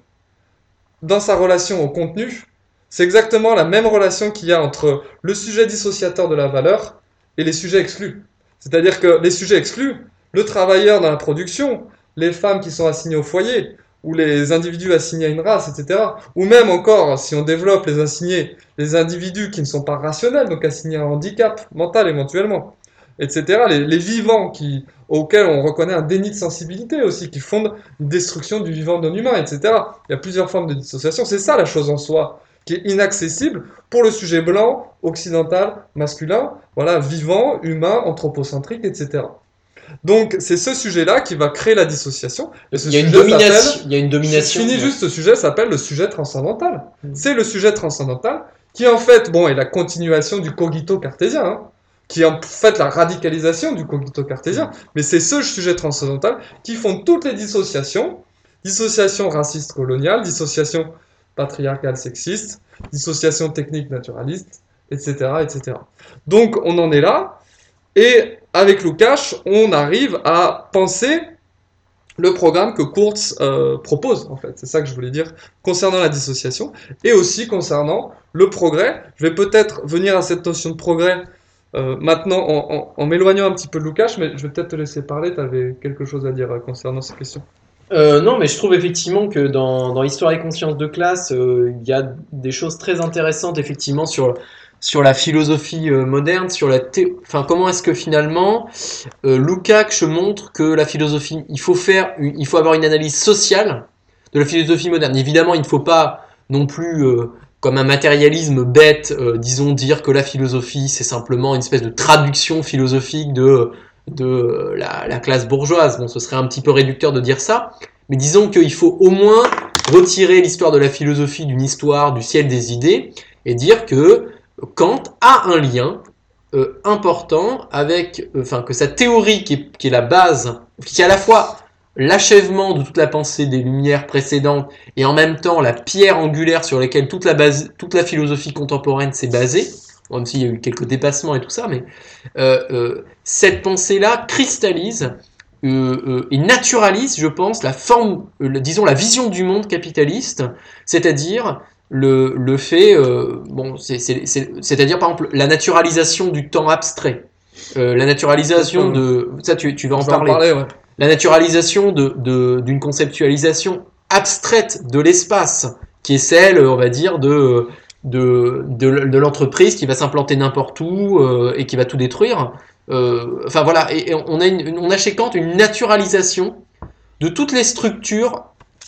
dans sa relation au contenu, c'est exactement la même relation qu'il y a entre le sujet dissociateur de la valeur et les sujets exclus. C'est-à-dire que les sujets exclus, le travailleur dans la production, les femmes qui sont assignées au foyer, ou les individus assignés à une race, et cetera. Ou même encore, si on développe les assignés, les individus qui ne sont pas rationnels, donc assignés à un handicap mental éventuellement, et cetera. Les, les vivants qui, auxquels on reconnaît un déni de sensibilité aussi, qui fondent une destruction du vivant non humain, et cetera. Il y a plusieurs formes de dissociation. C'est ça la chose en soi, qui est inaccessible pour le sujet blanc, occidental, masculin, voilà, vivant, humain, anthropocentrique, et cetera. Donc c'est ce sujet-là qui va créer la dissociation. Et ce il, y a une sujet domination, il y a une domination. Je finis juste, ce sujet s'appelle le sujet transcendantal. Mmh. C'est le sujet transcendantal qui en fait, bon, est la continuation du cogito cartésien, hein, qui est en fait la radicalisation du cogito cartésien, mais c'est ce sujet transcendantal qui fonde toutes les dissociations, dissociation raciste coloniale, dissociation patriarcale sexiste, dissociation technique naturaliste, et cetera, et cetera. Donc on en est là, et avec Lukács, on arrive à penser le programme que Kurtz euh, propose, en fait. C'est ça que je voulais dire, concernant la dissociation, et aussi concernant le progrès. Je vais peut-être venir à cette notion de progrès euh, maintenant en, en, en m'éloignant un petit peu de Lukács, mais je vais peut-être te laisser parler, tu avais quelque chose à dire euh, concernant ces questions. Euh, non, mais je trouve effectivement que dans, dans Histoire et conscience de classe, euh, il y a des choses très intéressantes effectivement sur, sur la philosophie euh, moderne, sur la thé... enfin comment est-ce que finalement euh, Lukács montre que la philosophie, il faut faire, une, il faut avoir une analyse sociale de la philosophie moderne. Évidemment, il ne faut pas non plus euh, comme un matérialisme bête, euh, disons dire que la philosophie c'est simplement une espèce de traduction philosophique de de la, la classe bourgeoise. Bon, ce serait un petit peu réducteur de dire ça, mais disons qu'il faut au moins retirer l'histoire de la philosophie d'une histoire du ciel des idées et dire que Kant a un lien euh, important avec, euh, enfin que sa théorie qui est, qui est la base, qui est à la fois l'achèvement de toute la pensée des Lumières précédentes et en même temps la pierre angulaire sur laquelle toute la, base, toute la philosophie contemporaine s'est basée, même s'il y a eu quelques dépassements et tout ça, mais euh, euh, cette pensée-là cristallise euh, euh, et naturalise, je pense, la forme, euh, disons la vision du monde capitaliste, c'est-à-dire le, le fait, euh, bon, c'est, c'est, c'est, c'est-à-dire par exemple la naturalisation du temps abstrait, euh, la naturalisation de, ça tu, tu vas en Je vais parler, en parler ouais. La naturalisation de, de, d'une conceptualisation abstraite de l'espace, qui est celle, on va dire, de De, de, de l'entreprise qui va s'implanter n'importe où euh, et qui va tout détruire. Euh, enfin voilà, et, et on, a une, on a chez Kant une naturalisation de toutes les structures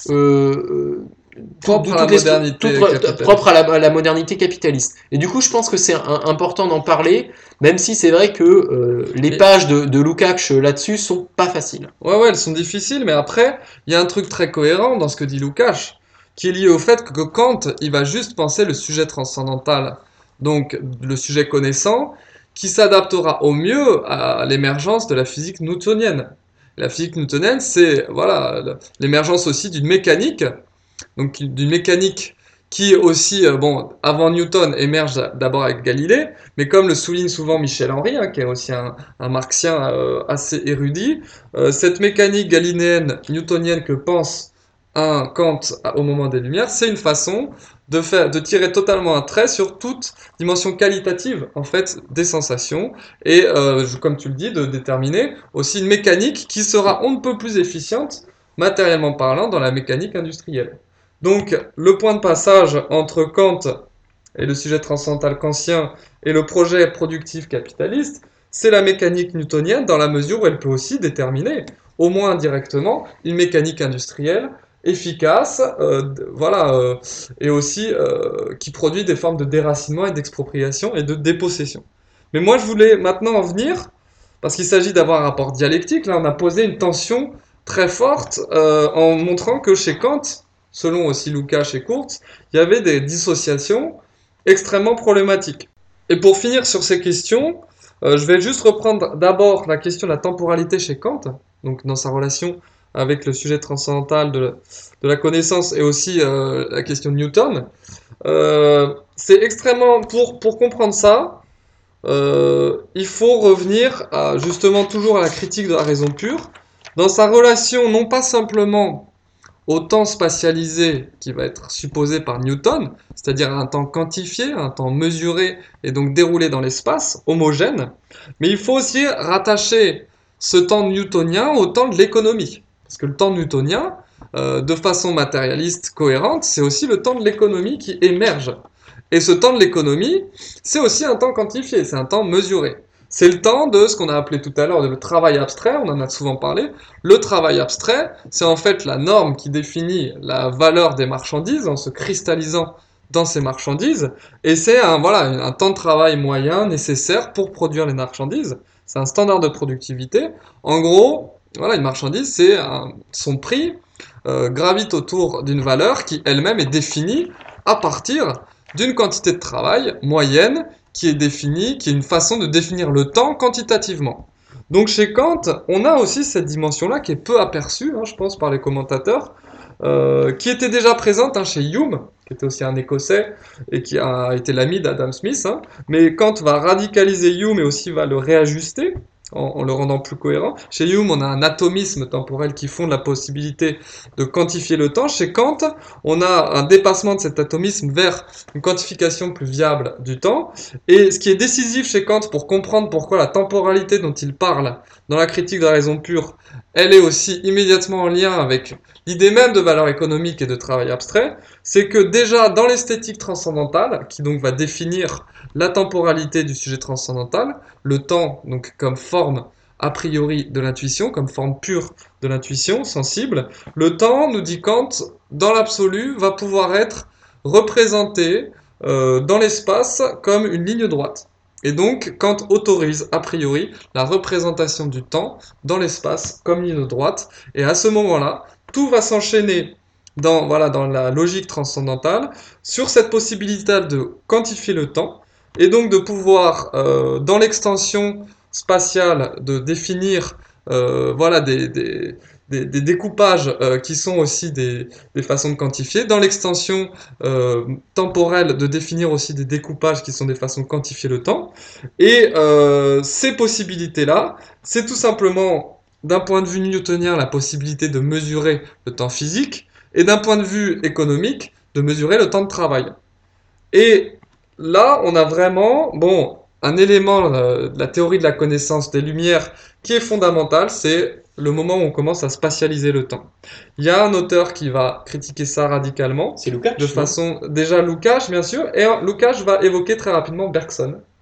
euh, propres à la modernité capitaliste. Propre à la, à la modernité capitaliste. Et du coup, je pense que c'est un, important d'en parler, même si c'est vrai que euh, les et... pages de, de Lukács là-dessus sont pas faciles. Ouais, ouais, elles sont difficiles, mais après, il y a un truc très cohérent dans ce que dit Lukács, qui est lié au fait que Kant, il va juste penser le sujet transcendantal, donc le sujet connaissant, qui s'adaptera au mieux à l'émergence de la physique newtonienne. La physique newtonienne, c'est voilà l'émergence aussi d'une mécanique, donc d'une mécanique qui aussi, bon, avant Newton, émerge d'abord avec Galilée, mais comme le souligne souvent Michel Henry, hein, qui est aussi un, un marxien euh, assez érudit, euh, cette mécanique galiléenne, newtonienne que pense un Kant au moment des Lumières, c'est une façon de, faire, de tirer totalement un trait sur toute dimension qualitative, en fait, des sensations, et, euh, comme tu le dis, de déterminer aussi une mécanique qui sera on ne peut plus efficiente, matériellement parlant, dans la mécanique industrielle. Donc, le point de passage entre Kant et le sujet transcendantal kantien et le projet productif capitaliste, c'est la mécanique newtonienne dans la mesure où elle peut aussi déterminer, au moins indirectement, une mécanique industrielle efficace, euh, voilà, euh, et aussi euh, qui produit des formes de déracinement et d'expropriation et de dépossession. Mais moi, je voulais maintenant en venir, parce qu'il s'agit d'avoir un rapport dialectique. Là, on a posé une tension très forte euh, en montrant que chez Kant, selon aussi Lukács et Kurtz, il y avait des dissociations extrêmement problématiques. Et pour finir sur ces questions, euh, je vais juste reprendre d'abord la question de la temporalité chez Kant, donc dans sa relation avec le sujet transcendantal de, de la connaissance et aussi euh, la question de Newton. Euh, c'est extrêmement... Pour, pour comprendre ça, euh, il faut revenir à, justement toujours à la critique de la raison pure, dans sa relation non pas simplement au temps spatialisé qui va être supposé par Newton, c'est-à-dire un temps quantifié, un temps mesuré et donc déroulé dans l'espace, homogène, mais il faut aussi rattacher ce temps newtonien au temps de l'économie. Parce que le temps newtonien, euh, de façon matérialiste cohérente, c'est aussi le temps de l'économie qui émerge. Et ce temps de l'économie, c'est aussi un temps quantifié, c'est un temps mesuré. C'est le temps de ce qu'on a appelé tout à l'heure le travail abstrait, on en a souvent parlé. Le travail abstrait, c'est en fait la norme qui définit la valeur des marchandises en se cristallisant dans ces marchandises. Et c'est un, voilà, un temps de travail moyen nécessaire pour produire les marchandises. C'est un standard de productivité. En gros, voilà, une marchandise, c'est un, son prix euh, gravite autour d'une valeur qui elle-même est définie à partir d'une quantité de travail moyenne qui est définie, qui est une façon de définir le temps quantitativement. Donc chez Kant, on a aussi cette dimension-là qui est peu aperçue, hein, je pense, par les commentateurs, euh, qui était déjà présente hein, chez Hume, qui était aussi un Écossais et qui a été l'ami d'Adam Smith. Hein, mais Kant va radicaliser Hume et aussi va le réajuster en, en le rendant plus cohérent. Chez Hume, on a un atomisme temporel qui fonde la possibilité de quantifier le temps. Chez Kant, on a un dépassement de cet atomisme vers une quantification plus viable du temps. Et ce qui est décisif chez Kant pour comprendre pourquoi la temporalité dont il parle dans la critique de la raison pure, elle est aussi immédiatement en lien avec l'idée même de valeur économique et de travail abstrait, c'est que déjà dans l'esthétique transcendantale, qui donc va définir la temporalité du sujet transcendantal, le temps donc comme forme a priori de l'intuition, comme forme pure de l'intuition sensible, le temps, nous dit Kant, dans l'absolu, va pouvoir être représenté euh, dans l'espace comme une ligne droite. Et donc, Kant autorise a priori la représentation du temps dans l'espace comme ligne droite. Et à ce moment-là, tout va s'enchaîner dans, voilà, dans la logique transcendantale sur cette possibilité de quantifier le temps et donc de pouvoir, euh, dans l'extension spatiale, de définir euh, voilà, des, des, des, des découpages euh, qui sont aussi des, des façons de quantifier. Dans l'extension euh, temporelle, de définir aussi des découpages qui sont des façons de quantifier le temps. Et euh, ces possibilités-là, c'est tout simplement, d'un point de vue newtonien, la possibilité de mesurer le temps physique, et d'un point de vue économique, de mesurer le temps de travail. Et là, on a vraiment, bon, un élément euh, de la théorie de la connaissance des Lumières qui est fondamental, c'est le moment où on commence à spatialiser le temps. Il y a un auteur qui va critiquer ça radicalement. C'est Lukács, de façon, déjà Lukács, bien sûr, et Lukács va évoquer très rapidement Bergson,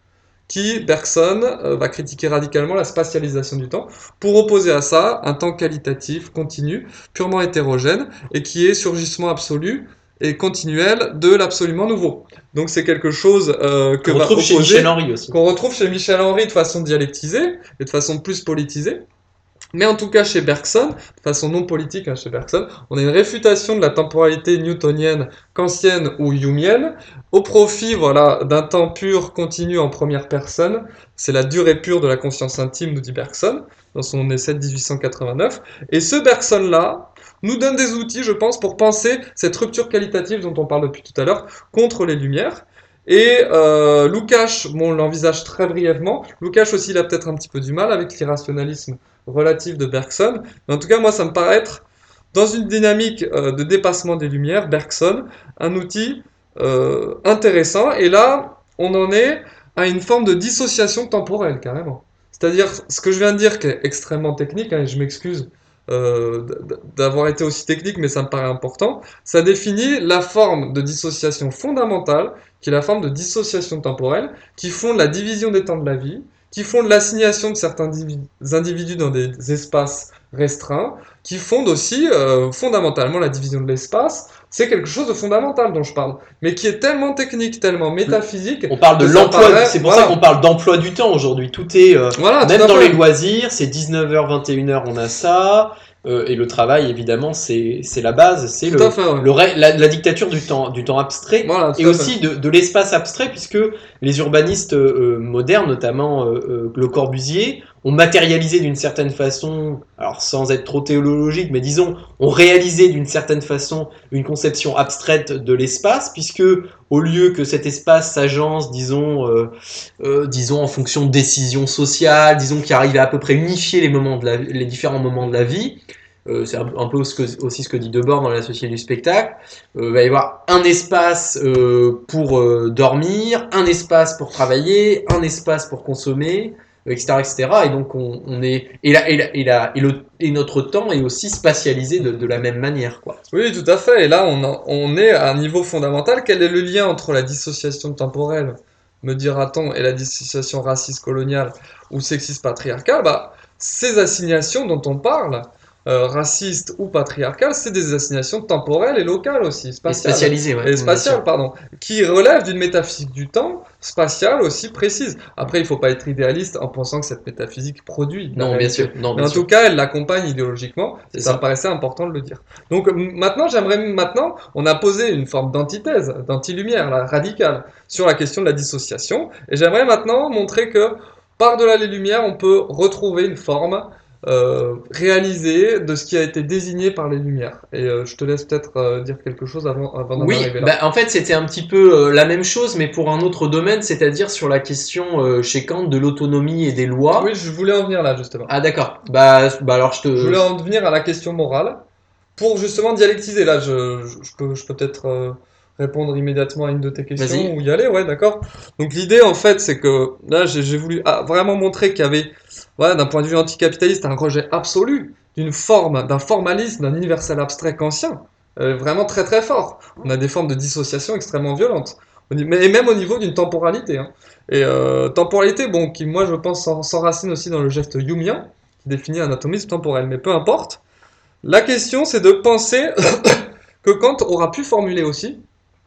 qui, Bergson, euh, va critiquer radicalement la spatialisation du temps, pour opposer à ça un temps qualitatif, continu, purement hétérogène, et qui est surgissement absolu et continuel de l'absolument nouveau. Donc c'est quelque chose euh, que Qu'on va retrouve opposer, chez Michel Henry aussi. qu'on retrouve chez Michel Henry de façon dialectisée et de façon plus politisée. Mais en tout cas, chez Bergson, de façon non politique, hein, chez Bergson, on a une réfutation de la temporalité newtonienne, kantienne ou humienne, au profit voilà, d'un temps pur, continu en première personne. C'est la durée pure de la conscience intime, nous dit Bergson, dans son essai de dix-huit cent quatre-vingt-neuf. Et ce Bergson-là nous donne des outils, je pense, pour penser cette rupture qualitative dont on parle depuis tout à l'heure, contre les Lumières. Et euh, Lukács, bon, on l'envisage très brièvement. Lukács aussi, il a peut-être un petit peu du mal avec l'irrationalisme relatif de Bergson. Mais en tout cas, moi, ça me paraît être, dans une dynamique euh, de dépassement des Lumières, Bergson, un outil euh, intéressant. Et là, on en est à une forme de dissociation temporelle, carrément. C'est-à-dire, ce que je viens de dire, qui est extrêmement technique, hein, et je m'excuse euh, d'avoir été aussi technique, mais ça me paraît important, ça définit la forme de dissociation fondamentale, qui est la forme de dissociation temporelle, qui fonde la division des temps de la vie, qui fonde l'assignation de certains individus dans des espaces restreints, qui fonde aussi euh, fondamentalement la division de l'espace. C'est quelque chose de fondamental dont je parle, mais qui est tellement technique, tellement métaphysique. On parle de l'emploi, paraît... c'est pour voilà. ça qu'on parle d'emploi du temps aujourd'hui. Tout est, euh, voilà, même tout dans fait. les loisirs, c'est dix-neuf heures, vingt et une heures, on a ça. Euh, et le travail, évidemment, c'est c'est la base, c'est le, fait, ouais. le la, la dictature du temps, du temps abstrait, voilà, et aussi de, de l'espace abstrait, puisque les urbanistes euh, modernes, notamment euh, euh, Le Corbusier, ont matérialisé d'une certaine façon, alors sans être trop théologique, mais disons, ont réalisé d'une certaine façon une conception abstraite de l'espace, puisque au lieu que cet espace s'agence, disons, euh, euh, disons en fonction de décisions sociales, disons qui arrive à à peu près unifier les moments de la, les différents moments de la vie. Euh, c'est un, un peu ce que, aussi ce que dit Debord dans la Société du spectacle. Il euh, va y avoir un espace euh, pour euh, dormir, un espace pour travailler, un espace pour consommer, et cetera, et cetera. Et donc on, on est et, la, et, la, et, la, et, le, et notre temps est aussi spatialisé de, de la même manière, quoi. Oui, tout à fait. Et là, on, en, on est à un niveau fondamental. Quel est le lien entre la dissociation temporelle, me dira-t-on, et la dissociation raciste coloniale ou sexiste patriarcale? Bah, ces assignations dont on parle, euh, racistes ou patriarcales, c'est des assignations temporelles et locales aussi, spatiales. Et spatialisées, ouais. Et spatiales, pardon, qui relèvent d'une métaphysique du temps, spatiale aussi précise. Après, il ne faut pas être idéaliste en pensant que cette métaphysique produit. Non, bien sûr. Non, Mais bien en sûr. tout cas, elle l'accompagne idéologiquement. Et ça, ça me paraissait important de le dire. Donc maintenant, j'aimerais maintenant, on a posé une forme d'antithèse, d'anti-lumière, là, radicale, sur la question de la dissociation. Et j'aimerais maintenant montrer que par-delà les lumières, on peut retrouver une forme euh, réalisée de ce qui a été désigné par les lumières. Et euh, je te laisse peut-être euh, dire quelque chose avant, avant d'en oui, arriver là. Bah, en fait, c'était un petit peu euh, la même chose, mais pour un autre domaine, c'est-à-dire sur la question euh, chez Kant de l'autonomie et des lois. Oui, je voulais en venir là, justement. Ah, d'accord. Bah, bah alors je te. Je voulais en venir à la question morale. Pour justement dialectiser, là, je, je, je peux, je peux peut-être euh, répondre immédiatement à une de tes questions ou y aller, ouais, d'accord. Donc l'idée, en fait, c'est que là, j'ai voulu ah, vraiment montrer qu'il y avait, voilà, d'un point de vue anticapitaliste, un rejet absolu d'une forme, d'un formalisme, d'un universel abstrait kantien, euh, vraiment très très fort. On a des formes de dissociation extrêmement violentes, mais et même au niveau d'une temporalité. Hein. Et euh, temporalité, bon, qui moi je pense s'enracine aussi dans le geste humien, qui définit un atomisme temporel, mais peu importe. La question, c'est de penser que Kant aura pu formuler aussi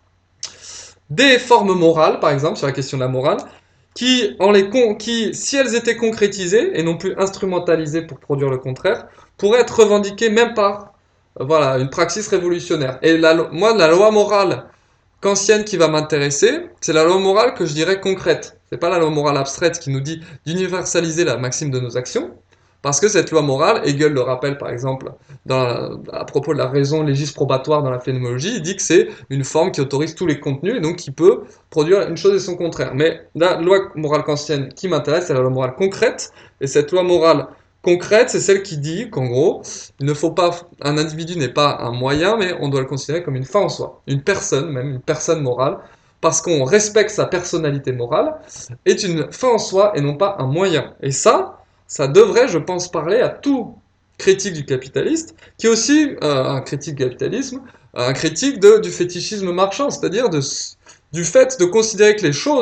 des formes morales, par exemple, sur la question de la morale, qui, en les con qui, si elles étaient concrétisées et non plus instrumentalisées pour produire le contraire, pourraient être revendiquées même par euh, voilà, une praxis révolutionnaire. Et la, moi, la loi morale kantienne qui va m'intéresser, c'est la loi morale que je dirais concrète. C'est pas la loi morale abstraite qui nous dit d'universaliser la maxime de nos actions, parce que cette loi morale, Hegel le rappelle par exemple dans la, à propos de la raison légis probatoire dans la phénoménologie, il dit que c'est une forme qui autorise tous les contenus et donc qui peut produire une chose et son contraire. Mais la loi morale kantienne qui m'intéresse, c'est la loi morale concrète, et cette loi morale concrète, c'est celle qui dit qu'en gros, il ne faut pas, un individu n'est pas un moyen, mais on doit le considérer comme une fin en soi, une personne, même une personne morale, parce qu'on respecte sa personnalité morale, est une fin en soi et non pas un moyen. Et ça, ça devrait, je pense, parler à tout critique du capitaliste, qui est aussi euh, un critique du capitalisme, un critique de, du fétichisme marchand, c'est-à-dire de, du fait de considérer que les choses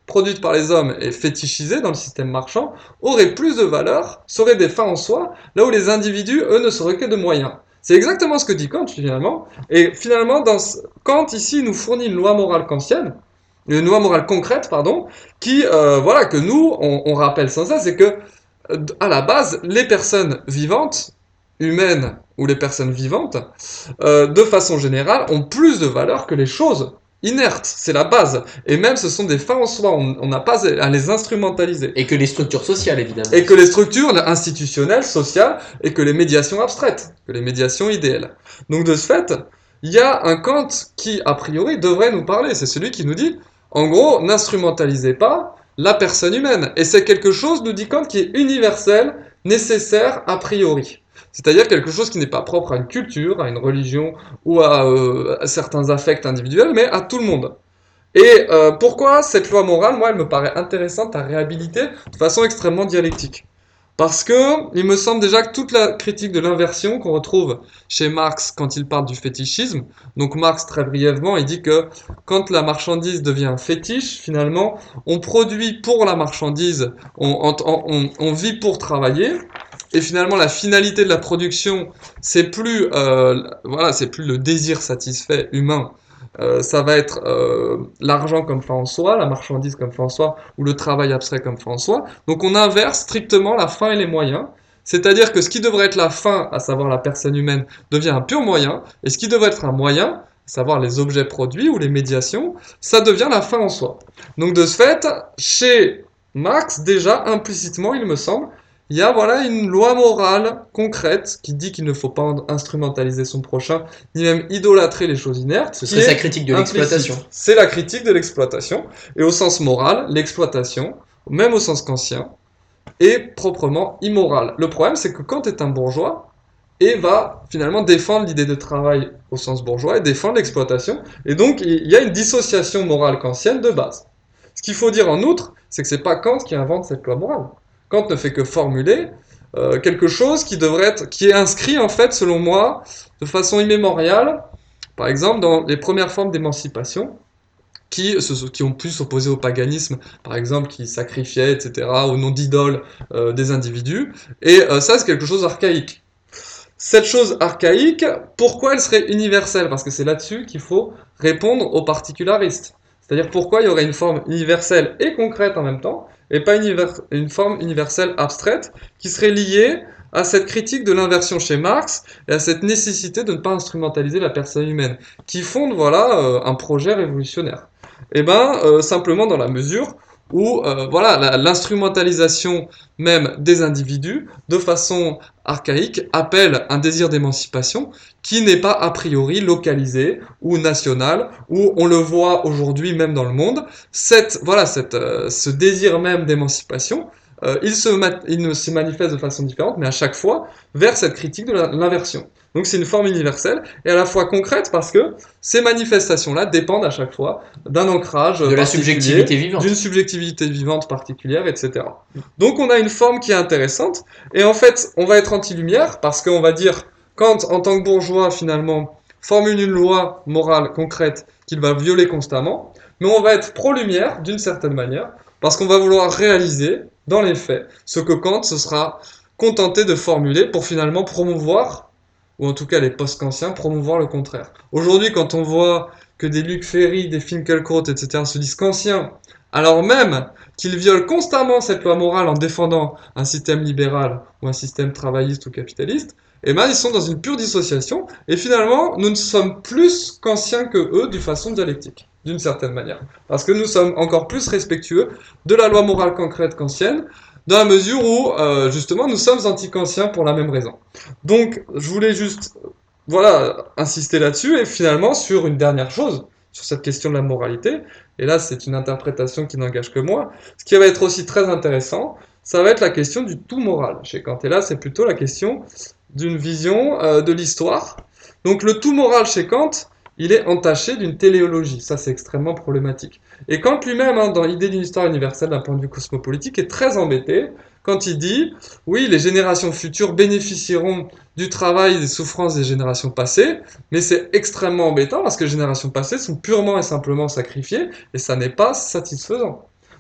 produites par les hommes et fétichisées dans le système marchand auraient plus de valeur, seraient des fins en soi, là où les individus, eux, ne seraient que de moyens. C'est exactement ce que dit Kant, finalement. Et finalement, dans ce... Kant, ici, nous fournit une loi morale kantienne, une loi morale concrète, pardon, qui, euh, voilà, que nous, on, on rappelle sans ça, c'est que, à la base, les personnes vivantes, humaines ou les personnes vivantes, euh, de façon générale, ont plus de valeur que les choses inertes. C'est la base. Et même, ce sont des fins en soi. On n'a pas à les instrumentaliser. Et que les structures sociales, évidemment. Et que les structures institutionnelles, sociales, et que les médiations abstraites, que les médiations idéales. Donc, de ce fait, il y a un Kant qui, a priori, devrait nous parler. C'est celui qui nous dit, en gros, n'instrumentalisez pas la personne humaine. Et c'est quelque chose, nous dit Kant, qui est universel, nécessaire a priori. C'est-à-dire quelque chose qui n'est pas propre à une culture, à une religion ou à, euh, à certains affects individuels, mais à tout le monde. Et euh, pourquoi cette loi morale, moi, elle me paraît intéressante à réhabiliter de façon extrêmement dialectique. Parce que il me semble déjà que toute la critique de l'inversion qu'on retrouve chez Marx quand il parle du fétichisme, donc Marx très brièvement, il dit que quand la marchandise devient un fétiche, finalement, on produit pour la marchandise, on, on, on, on vit pour travailler, et finalement la finalité de la production, c'est plus, euh, voilà, c'est plus le désir satisfait humain. Euh, ça va être euh, l'argent comme fin en soi, la marchandise comme fin en soi, ou le travail abstrait comme fin en soi. Donc on inverse strictement la fin et les moyens. C'est-à-dire que ce qui devrait être la fin, à savoir la personne humaine, devient un pur moyen, et ce qui devrait être un moyen, à savoir les objets produits ou les médiations, ça devient la fin en soi. Donc de ce fait, chez Marx, déjà implicitement, il me semble, il y a voilà une loi morale concrète qui dit qu'il ne faut pas instrumentaliser son prochain, ni même idolâtrer les choses inertes. Ce serait sa critique de l'exploitation. C'est la critique de l'exploitation. Et au sens moral, l'exploitation, même au sens kantien, est proprement immorale. Le problème, c'est que Kant est un bourgeois et va finalement défendre l'idée de travail au sens bourgeois et défendre l'exploitation. Et donc, il y a une dissociation morale kantienne de base. Ce qu'il faut dire en outre, c'est que c'est pas Kant qui invente cette loi morale. Kant ne fait que formuler euh, quelque chose qui devrait être, qui est inscrit en fait, selon moi, de façon immémoriale, par exemple dans les premières formes d'émancipation, qui, qui ont pu s'opposer au paganisme, par exemple, qui sacrifiaient, et cetera, au nom d'idoles euh, des individus. Et euh, ça, c'est quelque chose d'archaïque. Cette chose archaïque, pourquoi elle serait universelle? Parce que c'est là-dessus qu'il faut répondre aux particularistes. C'est-à-dire pourquoi il y aurait une forme universelle et concrète en même temps, et pas une, une forme universelle abstraite, qui serait liée à cette critique de l'inversion chez Marx, et à cette nécessité de ne pas instrumentaliser la personne humaine, qui fonde voilà, euh, un projet révolutionnaire. Et bien, euh, simplement dans la mesure où euh, voilà, l'instrumentalisation même des individus, de façon archaïque, appelle un désir d'émancipation qui n'est pas a priori localisé ou national, où on le voit aujourd'hui même dans le monde. Cette, voilà, cette, euh, ce désir même d'émancipation, euh, il, se il se manifeste de façon différente, mais à chaque fois vers cette critique de l'inversion. Donc c'est une forme universelle et à la fois concrète parce que ces manifestations-là dépendent à chaque fois d'un ancrage de la subjectivité vivante, d'une subjectivité vivante particulière, et cetera. Donc on a une forme qui est intéressante et en fait on va être anti-lumière parce qu'on va dire Kant en tant que bourgeois finalement formule une loi morale concrète qu'il va violer constamment, mais on va être pro-lumière d'une certaine manière parce qu'on va vouloir réaliser dans les faits ce que Kant se sera contenté de formuler pour finalement promouvoir, ou en tout cas les post-kantiens, promouvoir le contraire. Aujourd'hui, quand on voit que des Luc Ferry, des Finkielkraut, et cetera se disent kantiens, alors même qu'ils violent constamment cette loi morale en défendant un système libéral ou un système travailliste ou capitaliste, eh ben ils sont dans une pure dissociation, et finalement, nous ne sommes plus kantiens que eux d'une façon dialectique, d'une certaine manière. Parce que nous sommes encore plus respectueux de la loi morale concrète kantienne, dans la mesure où, euh, justement, nous sommes anti-kantiens pour la même raison. Donc, je voulais juste, voilà, insister là-dessus, et finalement, sur une dernière chose, sur cette question de la moralité, et là, c'est une interprétation qui n'engage que moi, ce qui va être aussi très intéressant, ça va être la question du tout moral chez Kant. Et là, c'est plutôt la question d'une vision euh, de l'histoire. Donc, le tout moral chez Kant, il est entaché d'une téléologie. Ça, c'est extrêmement problématique. Et Kant lui-même, hein, dans l'idée d'une histoire universelle d'un point de vue cosmopolitique, est très embêté quand il dit « Oui, les générations futures bénéficieront du travail et des souffrances des générations passées, mais c'est extrêmement embêtant parce que les générations passées sont purement et simplement sacrifiées et ça n'est pas satisfaisant. »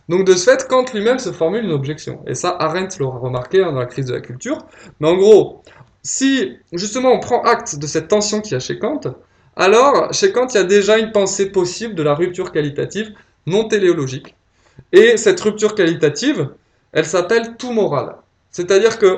Donc de ce fait, Kant lui-même se formule une objection. Et ça, Arendt l'aura remarqué hein, dans la crise de la culture. Mais en gros, si justement on prend acte de cette tension qu'il y a chez Kant, alors chez Kant, il y a déjà une pensée possible de la rupture qualitative non téléologique. Et cette rupture qualitative, elle s'appelle tout moral. C'est-à-dire que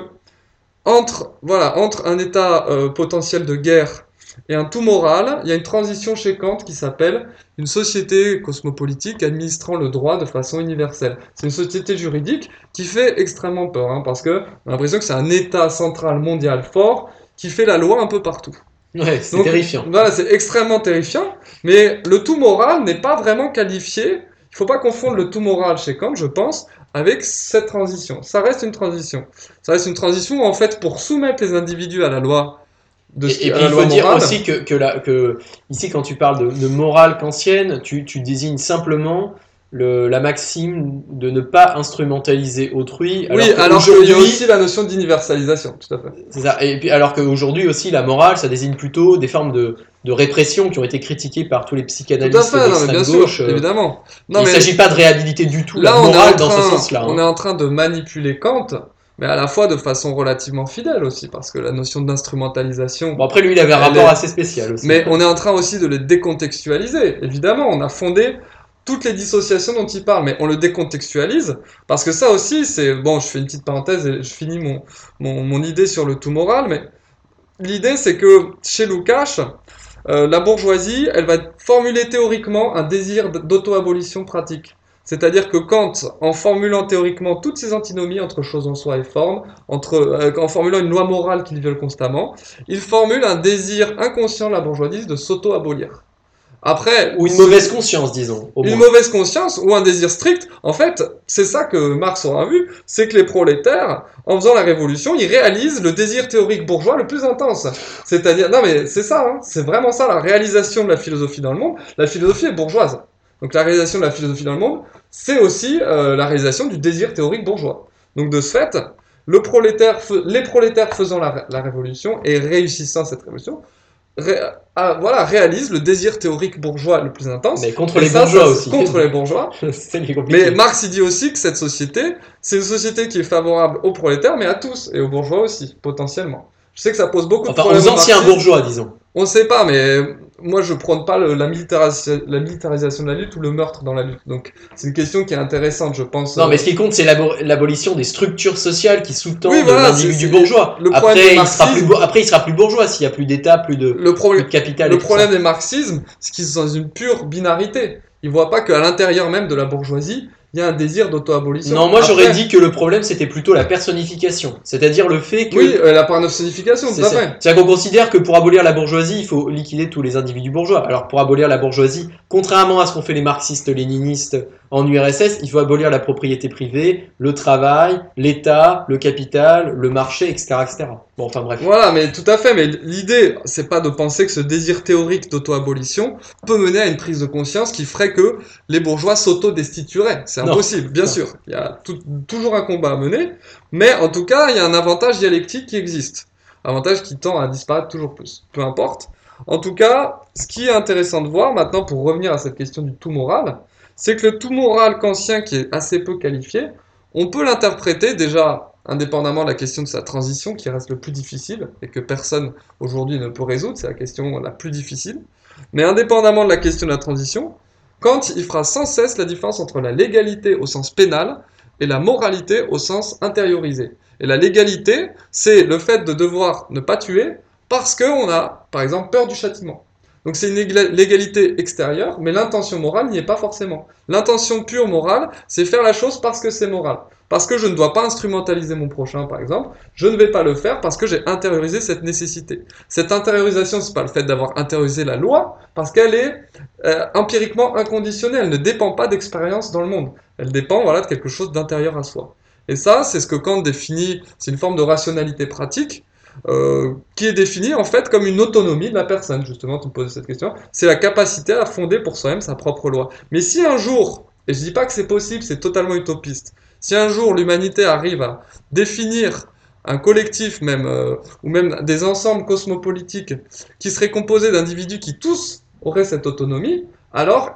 entre, voilà, entre un état euh, potentiel de guerre et un tout moral, il y a une transition chez Kant qui s'appelle une société cosmopolitique administrant le droit de façon universelle. C'est une société juridique qui fait extrêmement peur, hein, parce que on a l'impression que c'est un état central mondial fort qui fait la loi un peu partout. Ouais, c'est Donc, terrifiant. Voilà, c'est extrêmement terrifiant, mais le tout moral n'est pas vraiment qualifié. Il ne faut pas confondre le tout moral chez Kant, je pense, avec cette transition. Ça reste une transition. Ça reste une transition, en fait, pour soumettre les individus à la loi de ce Et, qui, et à puis la il loi faut dire morale. aussi que, que, la, que ici, quand tu parles de, de morale kantienne, tu, tu désignes simplement le, la maxime de ne pas instrumentaliser autrui. Oui, alors qu'il y a aussi la notion d'universalisation, tout à fait. C'est ça. Et puis, alors qu'aujourd'hui aussi, la morale, ça désigne plutôt des formes de, de répression qui ont été critiquées par tous les Tout à psychanalystes fait, non, mais bien d'extrême sûr, gauche. évidemment. Non, Il ne mais s'agit pas de réhabiliter du tout là, la on est en morale dans ce train, sens-là. on hein. est en train de manipuler Kant, mais à la fois de façon relativement fidèle aussi, parce que la notion d'instrumentalisation, Bon, après, lui, il avait un elle rapport est- assez spécial aussi. mais on est en train aussi de le décontextualiser. Évidemment, on a fondé toutes les dissociations dont il parle, mais on le décontextualise, parce que ça aussi, c'est... Bon, je fais une petite parenthèse et je finis mon, mon, mon idée sur le tout moral, mais l'idée, c'est que chez Lukács, euh, la bourgeoisie, elle va formuler théoriquement un désir d'auto-abolition pratique. C'est-à-dire que Kant, en formulant théoriquement toutes ces antinomies entre choses en soi et forme, entre, euh, en formulant une loi morale qu'il viole constamment, il formule un désir inconscient de la bourgeoisie de s'auto-abolir. Après, Ou une ce- mauvaise conscience, disons. Au une moins. mauvaise conscience ou un désir strict, en fait, c'est ça que Marx aura vu, c'est que les prolétaires, en faisant la révolution, ils réalisent le désir théorique bourgeois le plus intense. C'est-à-dire, non mais c'est ça, hein, c'est vraiment ça la réalisation de la philosophie dans le monde. La philosophie est bourgeoise. Donc la réalisation de la philosophie dans le monde, c'est aussi euh, la réalisation du désir théorique bourgeois. Donc de ce fait, le prolétaire, les prolétaires faisant la, la révolution et réussissant cette révolution, Ré, ah, voilà, réalise le désir théorique bourgeois le plus intense. Mais contre et les ça, bourgeois ça, aussi. Contre les bourgeois. C'est compliqué. Mais Marx, il dit aussi que cette société, c'est une société qui est favorable aux prolétaires, mais à tous, et aux bourgeois aussi, potentiellement. Je sais que ça pose beaucoup Enfin, de problèmes aux anciens marxistes. bourgeois, disons. On ne sait pas, mais moi je prône pas le- la, militarisation, la militarisation de la lutte ou le meurtre dans la lutte. Donc c'est une question qui est intéressante, je pense. Non, mais euh, ce qui compte, c'est l'abo- l'abolition des structures sociales qui sous-tendent Oui, voilà, l'individu c'est- c'est- bourgeois. le problème Après du il, sera plus marxisme- bour- Après, il sera plus bourgeois s'il n'y a plus d'État, plus de, Le, plus problème de capital. le et tout problème ça. des marxismes, c'est qu'ils sont dans une pure binarité. Ils voient pas qu'à l'intérieur même de la bourgeoisie, il y a un désir d'auto-abolition. Non, moi j'aurais Après- dit que le problème c'était plutôt la personnification. C'est-à-dire le fait que. Oui, euh, la personnification, C'est tout à ça. fait. C'est-à-dire qu'on considère que pour abolir la bourgeoisie, il faut liquider tous les individus bourgeois. Alors pour abolir la bourgeoisie, contrairement à ce qu'ont fait les marxistes-léninistes en U R S S, il faut abolir la propriété privée, le travail, l'État, le capital, le marché, et cetera, et cetera. Bon, enfin bref. Voilà, mais tout à fait. Mais l'idée, c'est pas de penser que ce désir théorique d'auto-abolition peut mener à une prise de conscience qui ferait que les bourgeois s'auto-destitueraient. C'est Non. impossible, bien Non. sûr. Il y a tout- toujours un combat à mener, mais en tout cas, il y a un avantage dialectique qui existe. Avantage qui tend à disparaître toujours plus. Peu importe. En tout cas, ce qui est intéressant de voir maintenant, pour revenir à cette question du tout moral, c'est que le tout moral kantien, qui est assez peu qualifié, on peut l'interpréter déjà indépendamment de la question de sa transition, qui reste le plus difficile, et que personne aujourd'hui ne peut résoudre, c'est la question la plus difficile. Mais indépendamment de la question de la transition, Kant, il fera sans cesse la différence entre la légalité au sens pénal et la moralité au sens intériorisé. Et la légalité, c'est le fait de devoir ne pas tuer parce qu'on a, par exemple, peur du châtiment. Donc c'est une légalité extérieure, mais l'intention morale n'y est pas forcément. L'intention pure morale, c'est faire la chose parce que c'est moral. Parce que je ne dois pas instrumentaliser mon prochain, par exemple, je ne vais pas le faire parce que j'ai intériorisé cette nécessité. Cette intériorisation, c'est pas le fait d'avoir intériorisé la loi, parce qu'elle est euh, empiriquement inconditionnelle, elle ne dépend pas d'expérience dans le monde. Elle dépend, voilà, de quelque chose d'intérieur à soi. Et ça, c'est ce que Kant définit, c'est une forme de rationalité pratique, euh, qui est définie en fait comme une autonomie de la personne. Justement, tu me posais cette question. C'est la capacité à fonder pour soi-même sa propre loi. Mais si un jour, et je dis pas que c'est possible, c'est totalement utopiste, si un jour l'humanité arrive à définir un collectif même, euh, ou même des ensembles cosmopolitiques qui seraient composés d'individus qui tous auraient cette autonomie, alors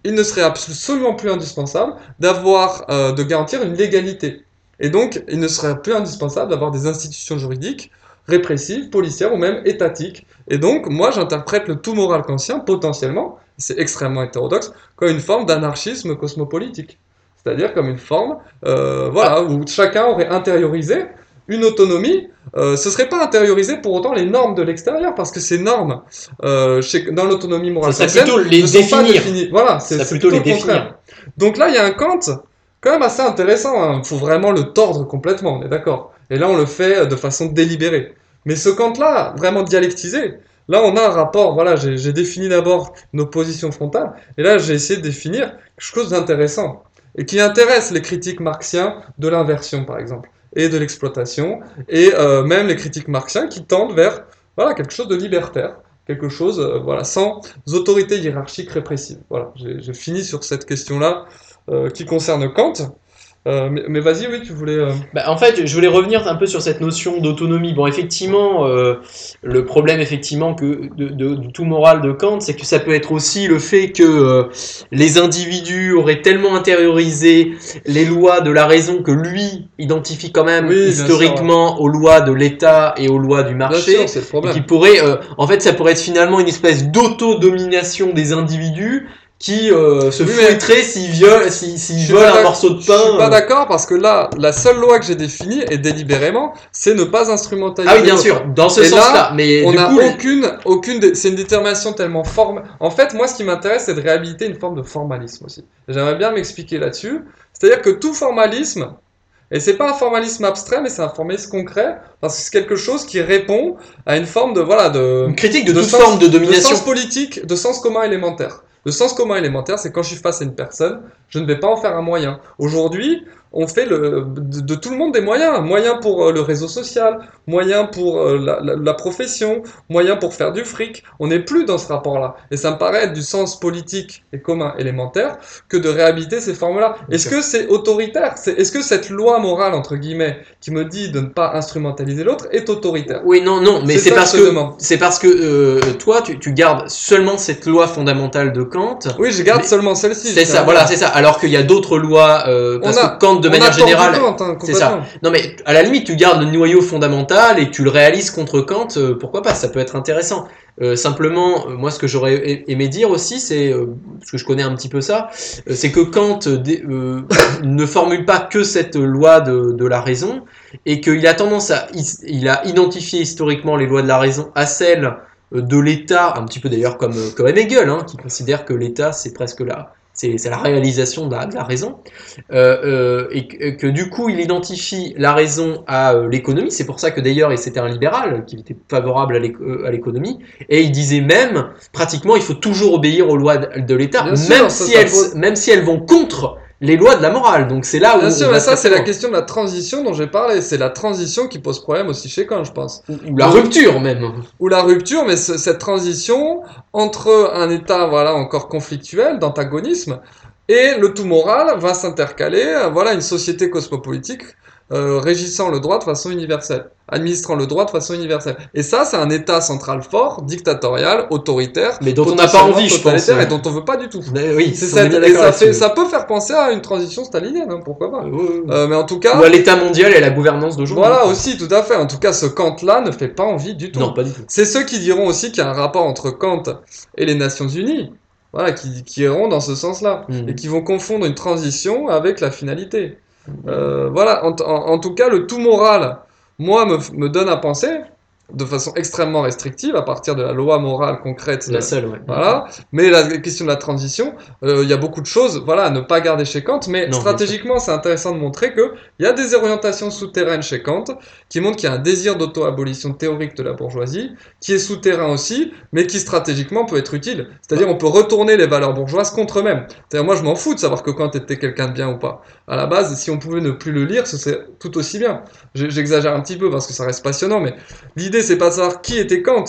il ne serait absolument plus indispensable d'avoir, euh, de garantir une légalité. Et donc, il ne serait plus indispensable d'avoir des institutions juridiques répressives, policières ou même étatiques. Et donc, moi, j'interprète le tout moral kantien, potentiellement, c'est extrêmement hétérodoxe, comme une forme d'anarchisme cosmopolitique. C'est-à-dire comme une forme, euh, voilà, où chacun aurait intériorisé une autonomie. Euh, ce serait pas intériorisé pour autant les normes de l'extérieur, parce que ces normes, euh, chez, dans l'autonomie morale Ça serait kantienne, plutôt les ne sont pas définir. définies. Voilà, c'est Ça c'est plutôt plutôt les le contraire. définir. Donc là, il y a un Kant quand même assez intéressant. Il hein. faut vraiment le tordre complètement, on est d'accord. Et là, on le fait de façon délibérée. Mais ce Kant-là, vraiment dialectisé, là, on a un rapport. Voilà, j'ai j'ai défini d'abord une opposition frontale, et là, j'ai essayé de définir quelque chose d'intéressant et qui intéresse les critiques marxiens de l'inversion, par exemple, et de l'exploitation, et euh, même les critiques marxiens qui tendent vers voilà quelque chose de libertaire, quelque chose euh, voilà sans autorité hiérarchique répressive. Voilà, j'ai j'ai fini sur cette question-là euh, qui concerne Kant. Euh, mais mais vas-y, oui, tu voulais. euh, Bah, en fait, je voulais revenir un peu sur cette notion d'autonomie. Bon, effectivement, euh, le problème, effectivement, que de, de- du tout moral de Kant, c'est que ça peut être aussi le fait que euh, les individus auraient tellement intériorisé les lois de la raison que lui identifie quand même Oui, bien sûr, ouais. historiquement aux lois de l'État et aux lois du Bien marché. sûr, c'est le Et problème. qui pourrait, euh, en fait, ça pourrait être finalement une espèce d'autodomination des individus qui euh, se Oui, mais fouetteraient s'ils violent, s'ils, je s'ils suis volent pas un d'ac- morceau de je suis pain. pas euh. d'accord parce que là, la seule loi que j'ai définie et délibérément, c'est ne pas Ah oui, instrumentaliser bien l'autre. sûr, dans ce Et sens-là. là, Mais on du n'a coup, aucune, aucune, dé- c'est une détermination tellement forme. En fait, moi, ce qui m'intéresse, c'est de réhabiliter une forme de formalisme aussi. J'aimerais bien m'expliquer là-dessus. C'est-à-dire que tout formalisme, et c'est pas un formalisme abstrait, mais c'est un formalisme concret, parce que c'est quelque chose qui répond à une forme de, voilà, de, une critique de de toute sens, forme de de domination. sens politique, de sens commun élémentaire. Le sens commun élémentaire, c'est quand je suis face à une personne, je ne vais pas en faire un moyen. Aujourd'hui, on fait le, de, de tout le monde des moyens. Moyens pour euh, le réseau social, moyens pour euh, la, la, la profession, moyens pour faire du fric. On n'est plus dans ce rapport-là. Et ça me paraît être du sens politique et commun élémentaire que de réhabiliter ces formes-là. Est-ce que c'est autoritaire? C'est, est-ce que cette loi morale, entre guillemets, qui me dit de ne pas instrumentaliser l'autre, est autoritaire? Oui, non, non, mais C'est c'est ça que parce je te que demande. c'est parce que euh, toi, tu, tu gardes seulement cette loi fondamentale de Kant. Oui, je garde Mais seulement celle-ci, je c'est tiens à ça, le voilà, dire. c'est ça. Alors qu'il y a d'autres lois, euh, On parce que a, Kant, de on a manière tordu générale, Kant, hein, c'est ça. complètement. Non, mais à la limite, tu gardes le noyau fondamental et tu le réalises contre Kant. Euh, pourquoi pas? Ça peut être intéressant. Euh, simplement, euh, moi, ce que j'aurais a- aimé dire aussi, c'est euh, parce que je connais un petit peu ça, euh, c'est que Kant euh, dé- euh, ne formule pas que cette loi de, de la raison et qu'il a tendance à, is- il a identifié historiquement les lois de la raison à celles euh, de l'État, un petit peu d'ailleurs comme, euh, comme Hegel, hein, qui considère que l'État c'est presque là, c'est c'est la réalisation de la, de la raison, euh, euh, et, que, et que du coup il identifie la raison à euh, l'économie. C'est pour ça que d'ailleurs, et c'était un libéral, qu'il était favorable à l'éco- euh, à l'économie, et il disait même, pratiquement, il faut toujours obéir aux lois de, de l'État, Bien même sûr, ça, si ça elles, pose. même si elles vont contre les lois de la morale. Donc c'est là où Bien on sûr, va mais ça, très c'est très la loin. question de la transition dont j'ai parlé. C'est la transition qui pose problème aussi chez Kant, je pense. Ou, ou la Le, rupture même. ou la rupture, mais ce- cette transition entre un état, voilà, encore conflictuel, d'antagonisme, et le tout moral va s'intercaler, euh, voilà, une société cosmopolitique euh, régissant le droit de façon universelle, administrant le droit de façon universelle. Et ça, c'est un état central fort, dictatorial, autoritaire, Mais dont on n'a pas potentiellement envie, je pense. totalitaire, et dont on veut pas du tout. Mais oui, C'est on est cette, bien et d'accord ça fait, là-dessus. ça peut faire penser à une transition stalinienne, hein, pourquoi Euh, pas. ouais, ouais. Euh, mais en tout Ou à cas, l'état mondial et à la gouvernance d'aujourd'hui. voilà quoi. aussi, tout à fait. En tout cas, ce Kant-là ne fait pas envie du Non, tout. pas du tout. C'est ceux qui diront aussi qu'il y a un rapport entre Kant et les Nations Unies, voilà, qui, qui iront dans ce sens-là, et Mhm. qui vont confondre une transition avec la finalité. Euh, voilà, en, en- en tout cas, le tout moral, moi, me, me donne à penser, de façon extrêmement restrictive, à partir de la loi morale concrète, La euh, seule, ouais. voilà. Mais la question de la transition, euh, il y a beaucoup de choses, voilà, à ne pas garder chez Kant, mais Non, bien sûr. stratégiquement, c'est intéressant de montrer que il y a des orientations souterraines chez Kant qui montrent qu'il y a un désir d'auto-abolition théorique de la bourgeoisie, qui est souterrain aussi, mais qui stratégiquement peut être utile. C'est-à-dire, on peut retourner les valeurs bourgeoises contre eux-mêmes. C'est-à-dire, moi, je m'en fous de savoir que Kant était quelqu'un de bien ou pas. À la base, si on pouvait ne plus le lire, ce serait tout aussi bien. J'exagère un petit peu parce que ça reste passionnant, mais l'idée, c'est pas de savoir qui était Kant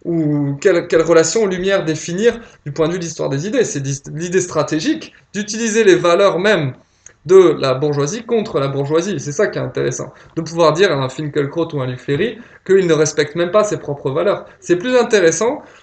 ou quelle, quelle relation lumière définir du point de vue de l'histoire des idées. C'est l'idée stratégique d'utiliser les valeurs même de la bourgeoisie contre la bourgeoisie. C'est ça qui est intéressant. De pouvoir dire à un Finkielkraut ou un Luc Ferry qu'il ne respecte même pas ses propres valeurs. C'est plus intéressant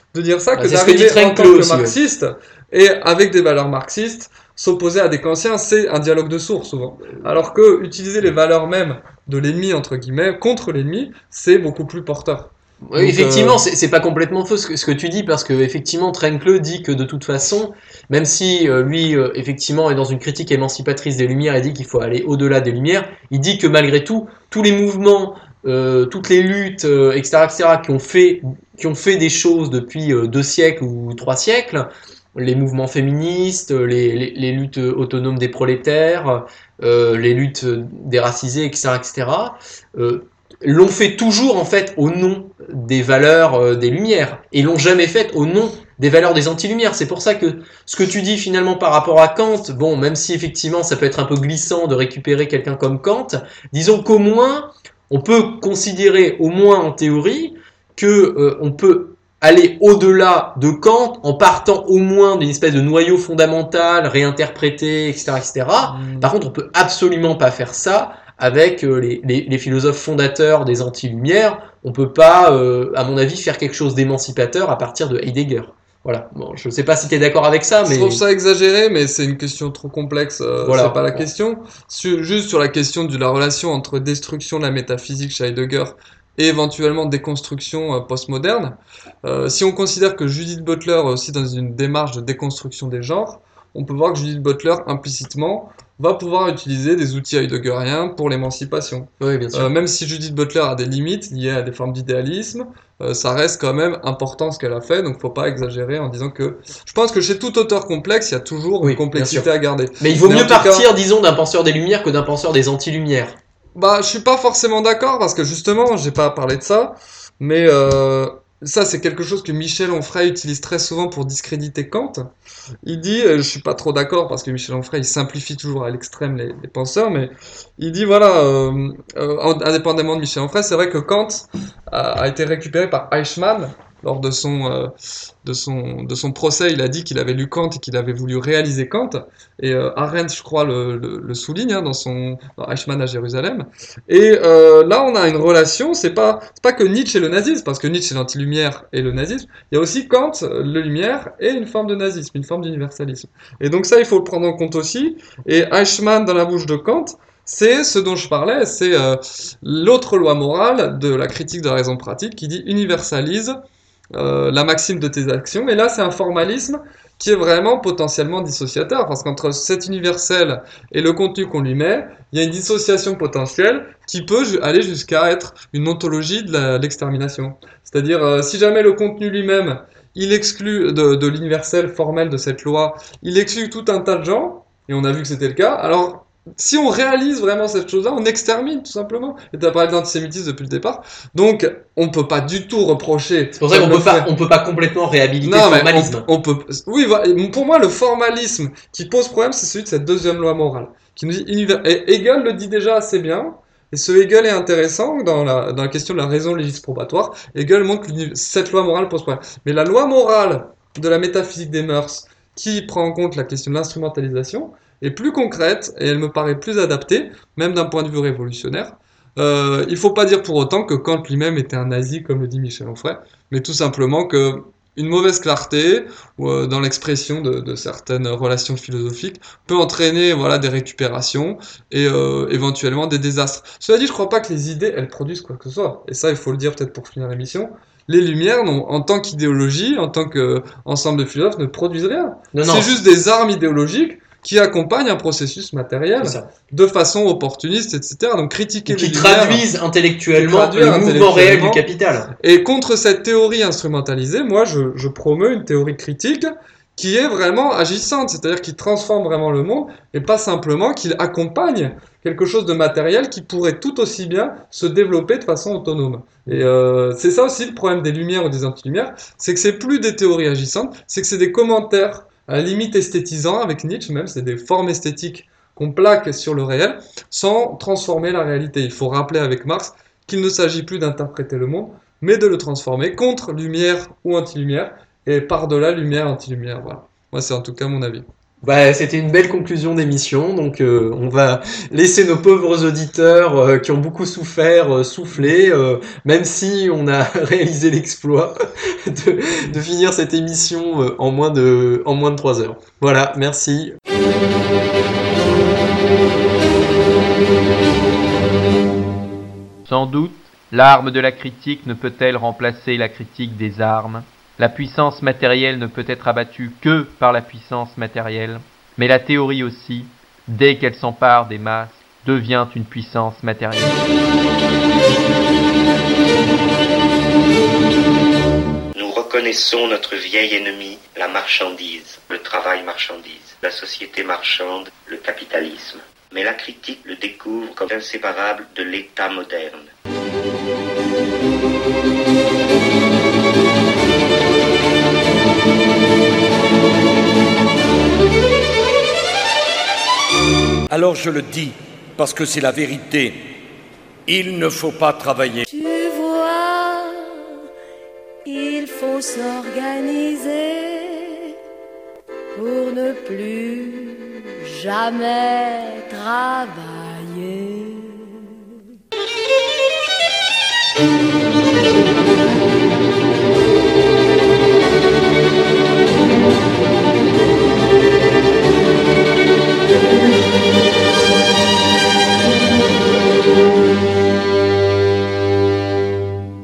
de dire ça Bah, que c'est ce que dit d'arriver en Trencle tant que aussi, ouais. marxiste et avec des valeurs marxistes, s'opposer à des kantiens, c'est un dialogue de sourds souvent. Alors que utiliser les valeurs mêmes de l'ennemi, entre guillemets, contre l'ennemi, c'est beaucoup plus porteur. Oui, Donc, euh, effectivement, c'est c'est pas complètement faux ce que, ce que tu dis, parce que effectivement, Trencle dit que de toute façon, même si euh, lui, euh, effectivement, est dans une critique émancipatrice des Lumières et dit qu'il faut aller au-delà des Lumières, il dit que malgré tout, tous les mouvements, euh, toutes les luttes, euh, et cetera, et cetera, qui ont fait, qui ont fait des choses depuis euh, deux siècles ou trois siècles, les mouvements féministes, les, les, les luttes autonomes des prolétaires, euh, les luttes des racisés, et cetera, et cetera, euh, l'ont fait toujours en fait au nom des valeurs euh, des Lumières et l'ont jamais fait au nom des valeurs des anti-lumières. C'est pour ça que ce que tu dis finalement par rapport à Kant, bon, même si effectivement ça peut être un peu glissant de récupérer quelqu'un comme Kant, disons qu'au moins on peut considérer, au moins en théorie, que euh, on peut aller au-delà de Kant en partant au moins d'une espèce de noyau fondamental réinterprété, et cetera, et cetera. Par contre, on peut absolument pas faire ça avec euh, les, les, les philosophes fondateurs des anti-lumières. On peut pas, euh, à mon avis, faire quelque chose d'émancipateur à partir de Heidegger. Voilà. Bon, je ne sais pas si tu es d'accord avec ça, je trouve mais ça exagéré, mais c'est une question trop complexe, euh, c'est pas voilà. la question. Sur- juste sur la question de la relation entre destruction de la métaphysique chez Heidegger et éventuellement déconstruction euh, postmoderne, euh, si on considère que Judith Butler est aussi dans une démarche de déconstruction des genres, on peut voir que Judith Butler, implicitement, va pouvoir utiliser des outils heideggeriens pour l'émancipation. Oui, bien Euh, sûr. même si Judith Butler a des limites liées à des formes d'idéalisme, euh, ça reste quand même important ce qu'elle a fait, donc faut pas exagérer en disant que je pense que chez tout auteur complexe, il y a toujours une Oui, bien sûr. complexité à garder. Mais il vaut Mais en mieux tout cas, partir, disons, d'un penseur des Lumières que d'un penseur des anti-lumières. bah, je suis pas forcément d'accord parce que justement, j'ai pas parlé de ça, mais euh, ça, c'est quelque chose que Michel Onfray utilise très souvent pour discréditer Kant. Il dit, euh, je suis pas trop d'accord parce que Michel Onfray il simplifie toujours à l'extrême les, les penseurs, mais il dit voilà, euh, euh, indépendamment de Michel Onfray, c'est vrai que Kant a, a été récupéré par Eichmann lors de son, euh, de son, de son procès. Il a dit qu'il avait lu Kant et qu'il avait voulu réaliser Kant. Et euh, Arendt, je crois, le, le, le souligne hein, dans son dans Eichmann à Jérusalem. Et euh, là, on a une relation. C'est pas c'est pas que Nietzsche et le nazisme, parce que Nietzsche est l'anti-lumière et le nazisme. Il y a aussi Kant, le lumière et une forme de nazisme, une forme d'universalisme. Et donc ça, il faut le prendre en compte aussi. Et Eichmann dans la bouche de Kant, c'est ce dont je parlais, c'est euh, l'autre loi morale de la critique de la raison pratique qui dit universalise euh, la maxime de tes actions. Et là, c'est un formalisme qui est vraiment potentiellement dissociateur, parce qu'entre cet universel et le contenu qu'on lui met, il y a une dissociation potentielle qui peut aller jusqu'à être une ontologie de l'extermination. C'est-à-dire, euh, si jamais le contenu lui-même, il exclut de, de l'universel formel de cette loi, il exclut tout un tas de gens, et on a vu que c'était le cas, alors si on réalise vraiment cette chose-là, on extermine tout simplement. Et tu as parlé d'antisémitisme depuis le départ. Donc, on peut pas du tout reprocher, C'est pour ça qu'on comme le peut pas, fait. on peut pas complètement réhabiliter le Non, mais on, formalisme. on peut. Oui, voilà. Pour moi, le formalisme qui pose problème, c'est celui de cette deuxième loi morale. Qui nous dit univers... Et Hegel le dit déjà assez bien. Et ce Hegel est intéressant dans la, dans la question de la raison légis probatoire. Hegel montre que cette loi morale pose problème. Mais la loi morale de la métaphysique des mœurs, qui prend en compte la question de l'instrumentalisation, est plus concrète et elle me paraît plus adaptée, même d'un point de vue révolutionnaire. Euh, il faut pas dire pour autant que Kant lui-même était un nazi, comme le dit Michel Onfray, mais tout simplement que une mauvaise clarté euh, dans l'expression de, de certaines relations philosophiques peut entraîner voilà, des récupérations et euh, éventuellement des désastres. Cela dit, je crois pas que les idées, elles produisent quoi que ce soit. Et ça, il faut le dire peut-être pour finir l'émission. Les Lumières, non, en tant qu'idéologie, en tant qu'ensemble de philosophes, ne produisent rien. Non, C'est non, juste des armes idéologiques qui accompagnent un processus c'est matériel ça. de façon opportuniste, et cetera. Donc Ou critiquer les qui Lumières, traduisent qui intellectuellement traduisent le mouvement réel du intellectuellement, capital. et contre cette théorie instrumentalisée, moi, je, je promeux une théorie critique qui est vraiment agissante, c'est-à-dire qui transforme vraiment le monde, et pas simplement qu'il accompagne quelque chose de matériel qui pourrait tout aussi bien se développer de façon autonome. Et euh, c'est ça aussi le problème des lumières ou des anti-lumières, c'est que c'est plus des théories agissantes, c'est que c'est des commentaires à la limite esthétisants, avec Nietzsche même, c'est des formes esthétiques qu'on plaque sur le réel, sans transformer la réalité. Il faut rappeler avec Marx qu'il ne s'agit plus d'interpréter le monde, mais de le transformer contre lumière ou anti-lumière, et par-delà lumière, anti-lumière. Voilà. Moi, c'est en tout cas mon avis. Bah, c'était une belle conclusion d'émission, donc euh, on va laisser nos pauvres auditeurs euh, qui ont beaucoup souffert euh, souffler, euh, même si on a réalisé l'exploit de, de finir cette émission euh, en moins de, en moins de trois heures. Voilà, merci. Sans doute, l'arme de la critique ne peut-elle remplacer la critique des armes. La puissance matérielle ne peut être abattue que par la puissance matérielle, mais la théorie aussi, dès qu'elle s'empare des masses, devient une puissance matérielle. Nous reconnaissons notre vieil ennemi, la marchandise, le travail marchandise, la société marchande, le capitalisme. Mais la critique le découvre comme inséparable de l'État moderne. Alors je le dis, parce que c'est la vérité. Il ne faut pas travailler. Tu vois, il faut s'organiser pour ne plus jamais travailler.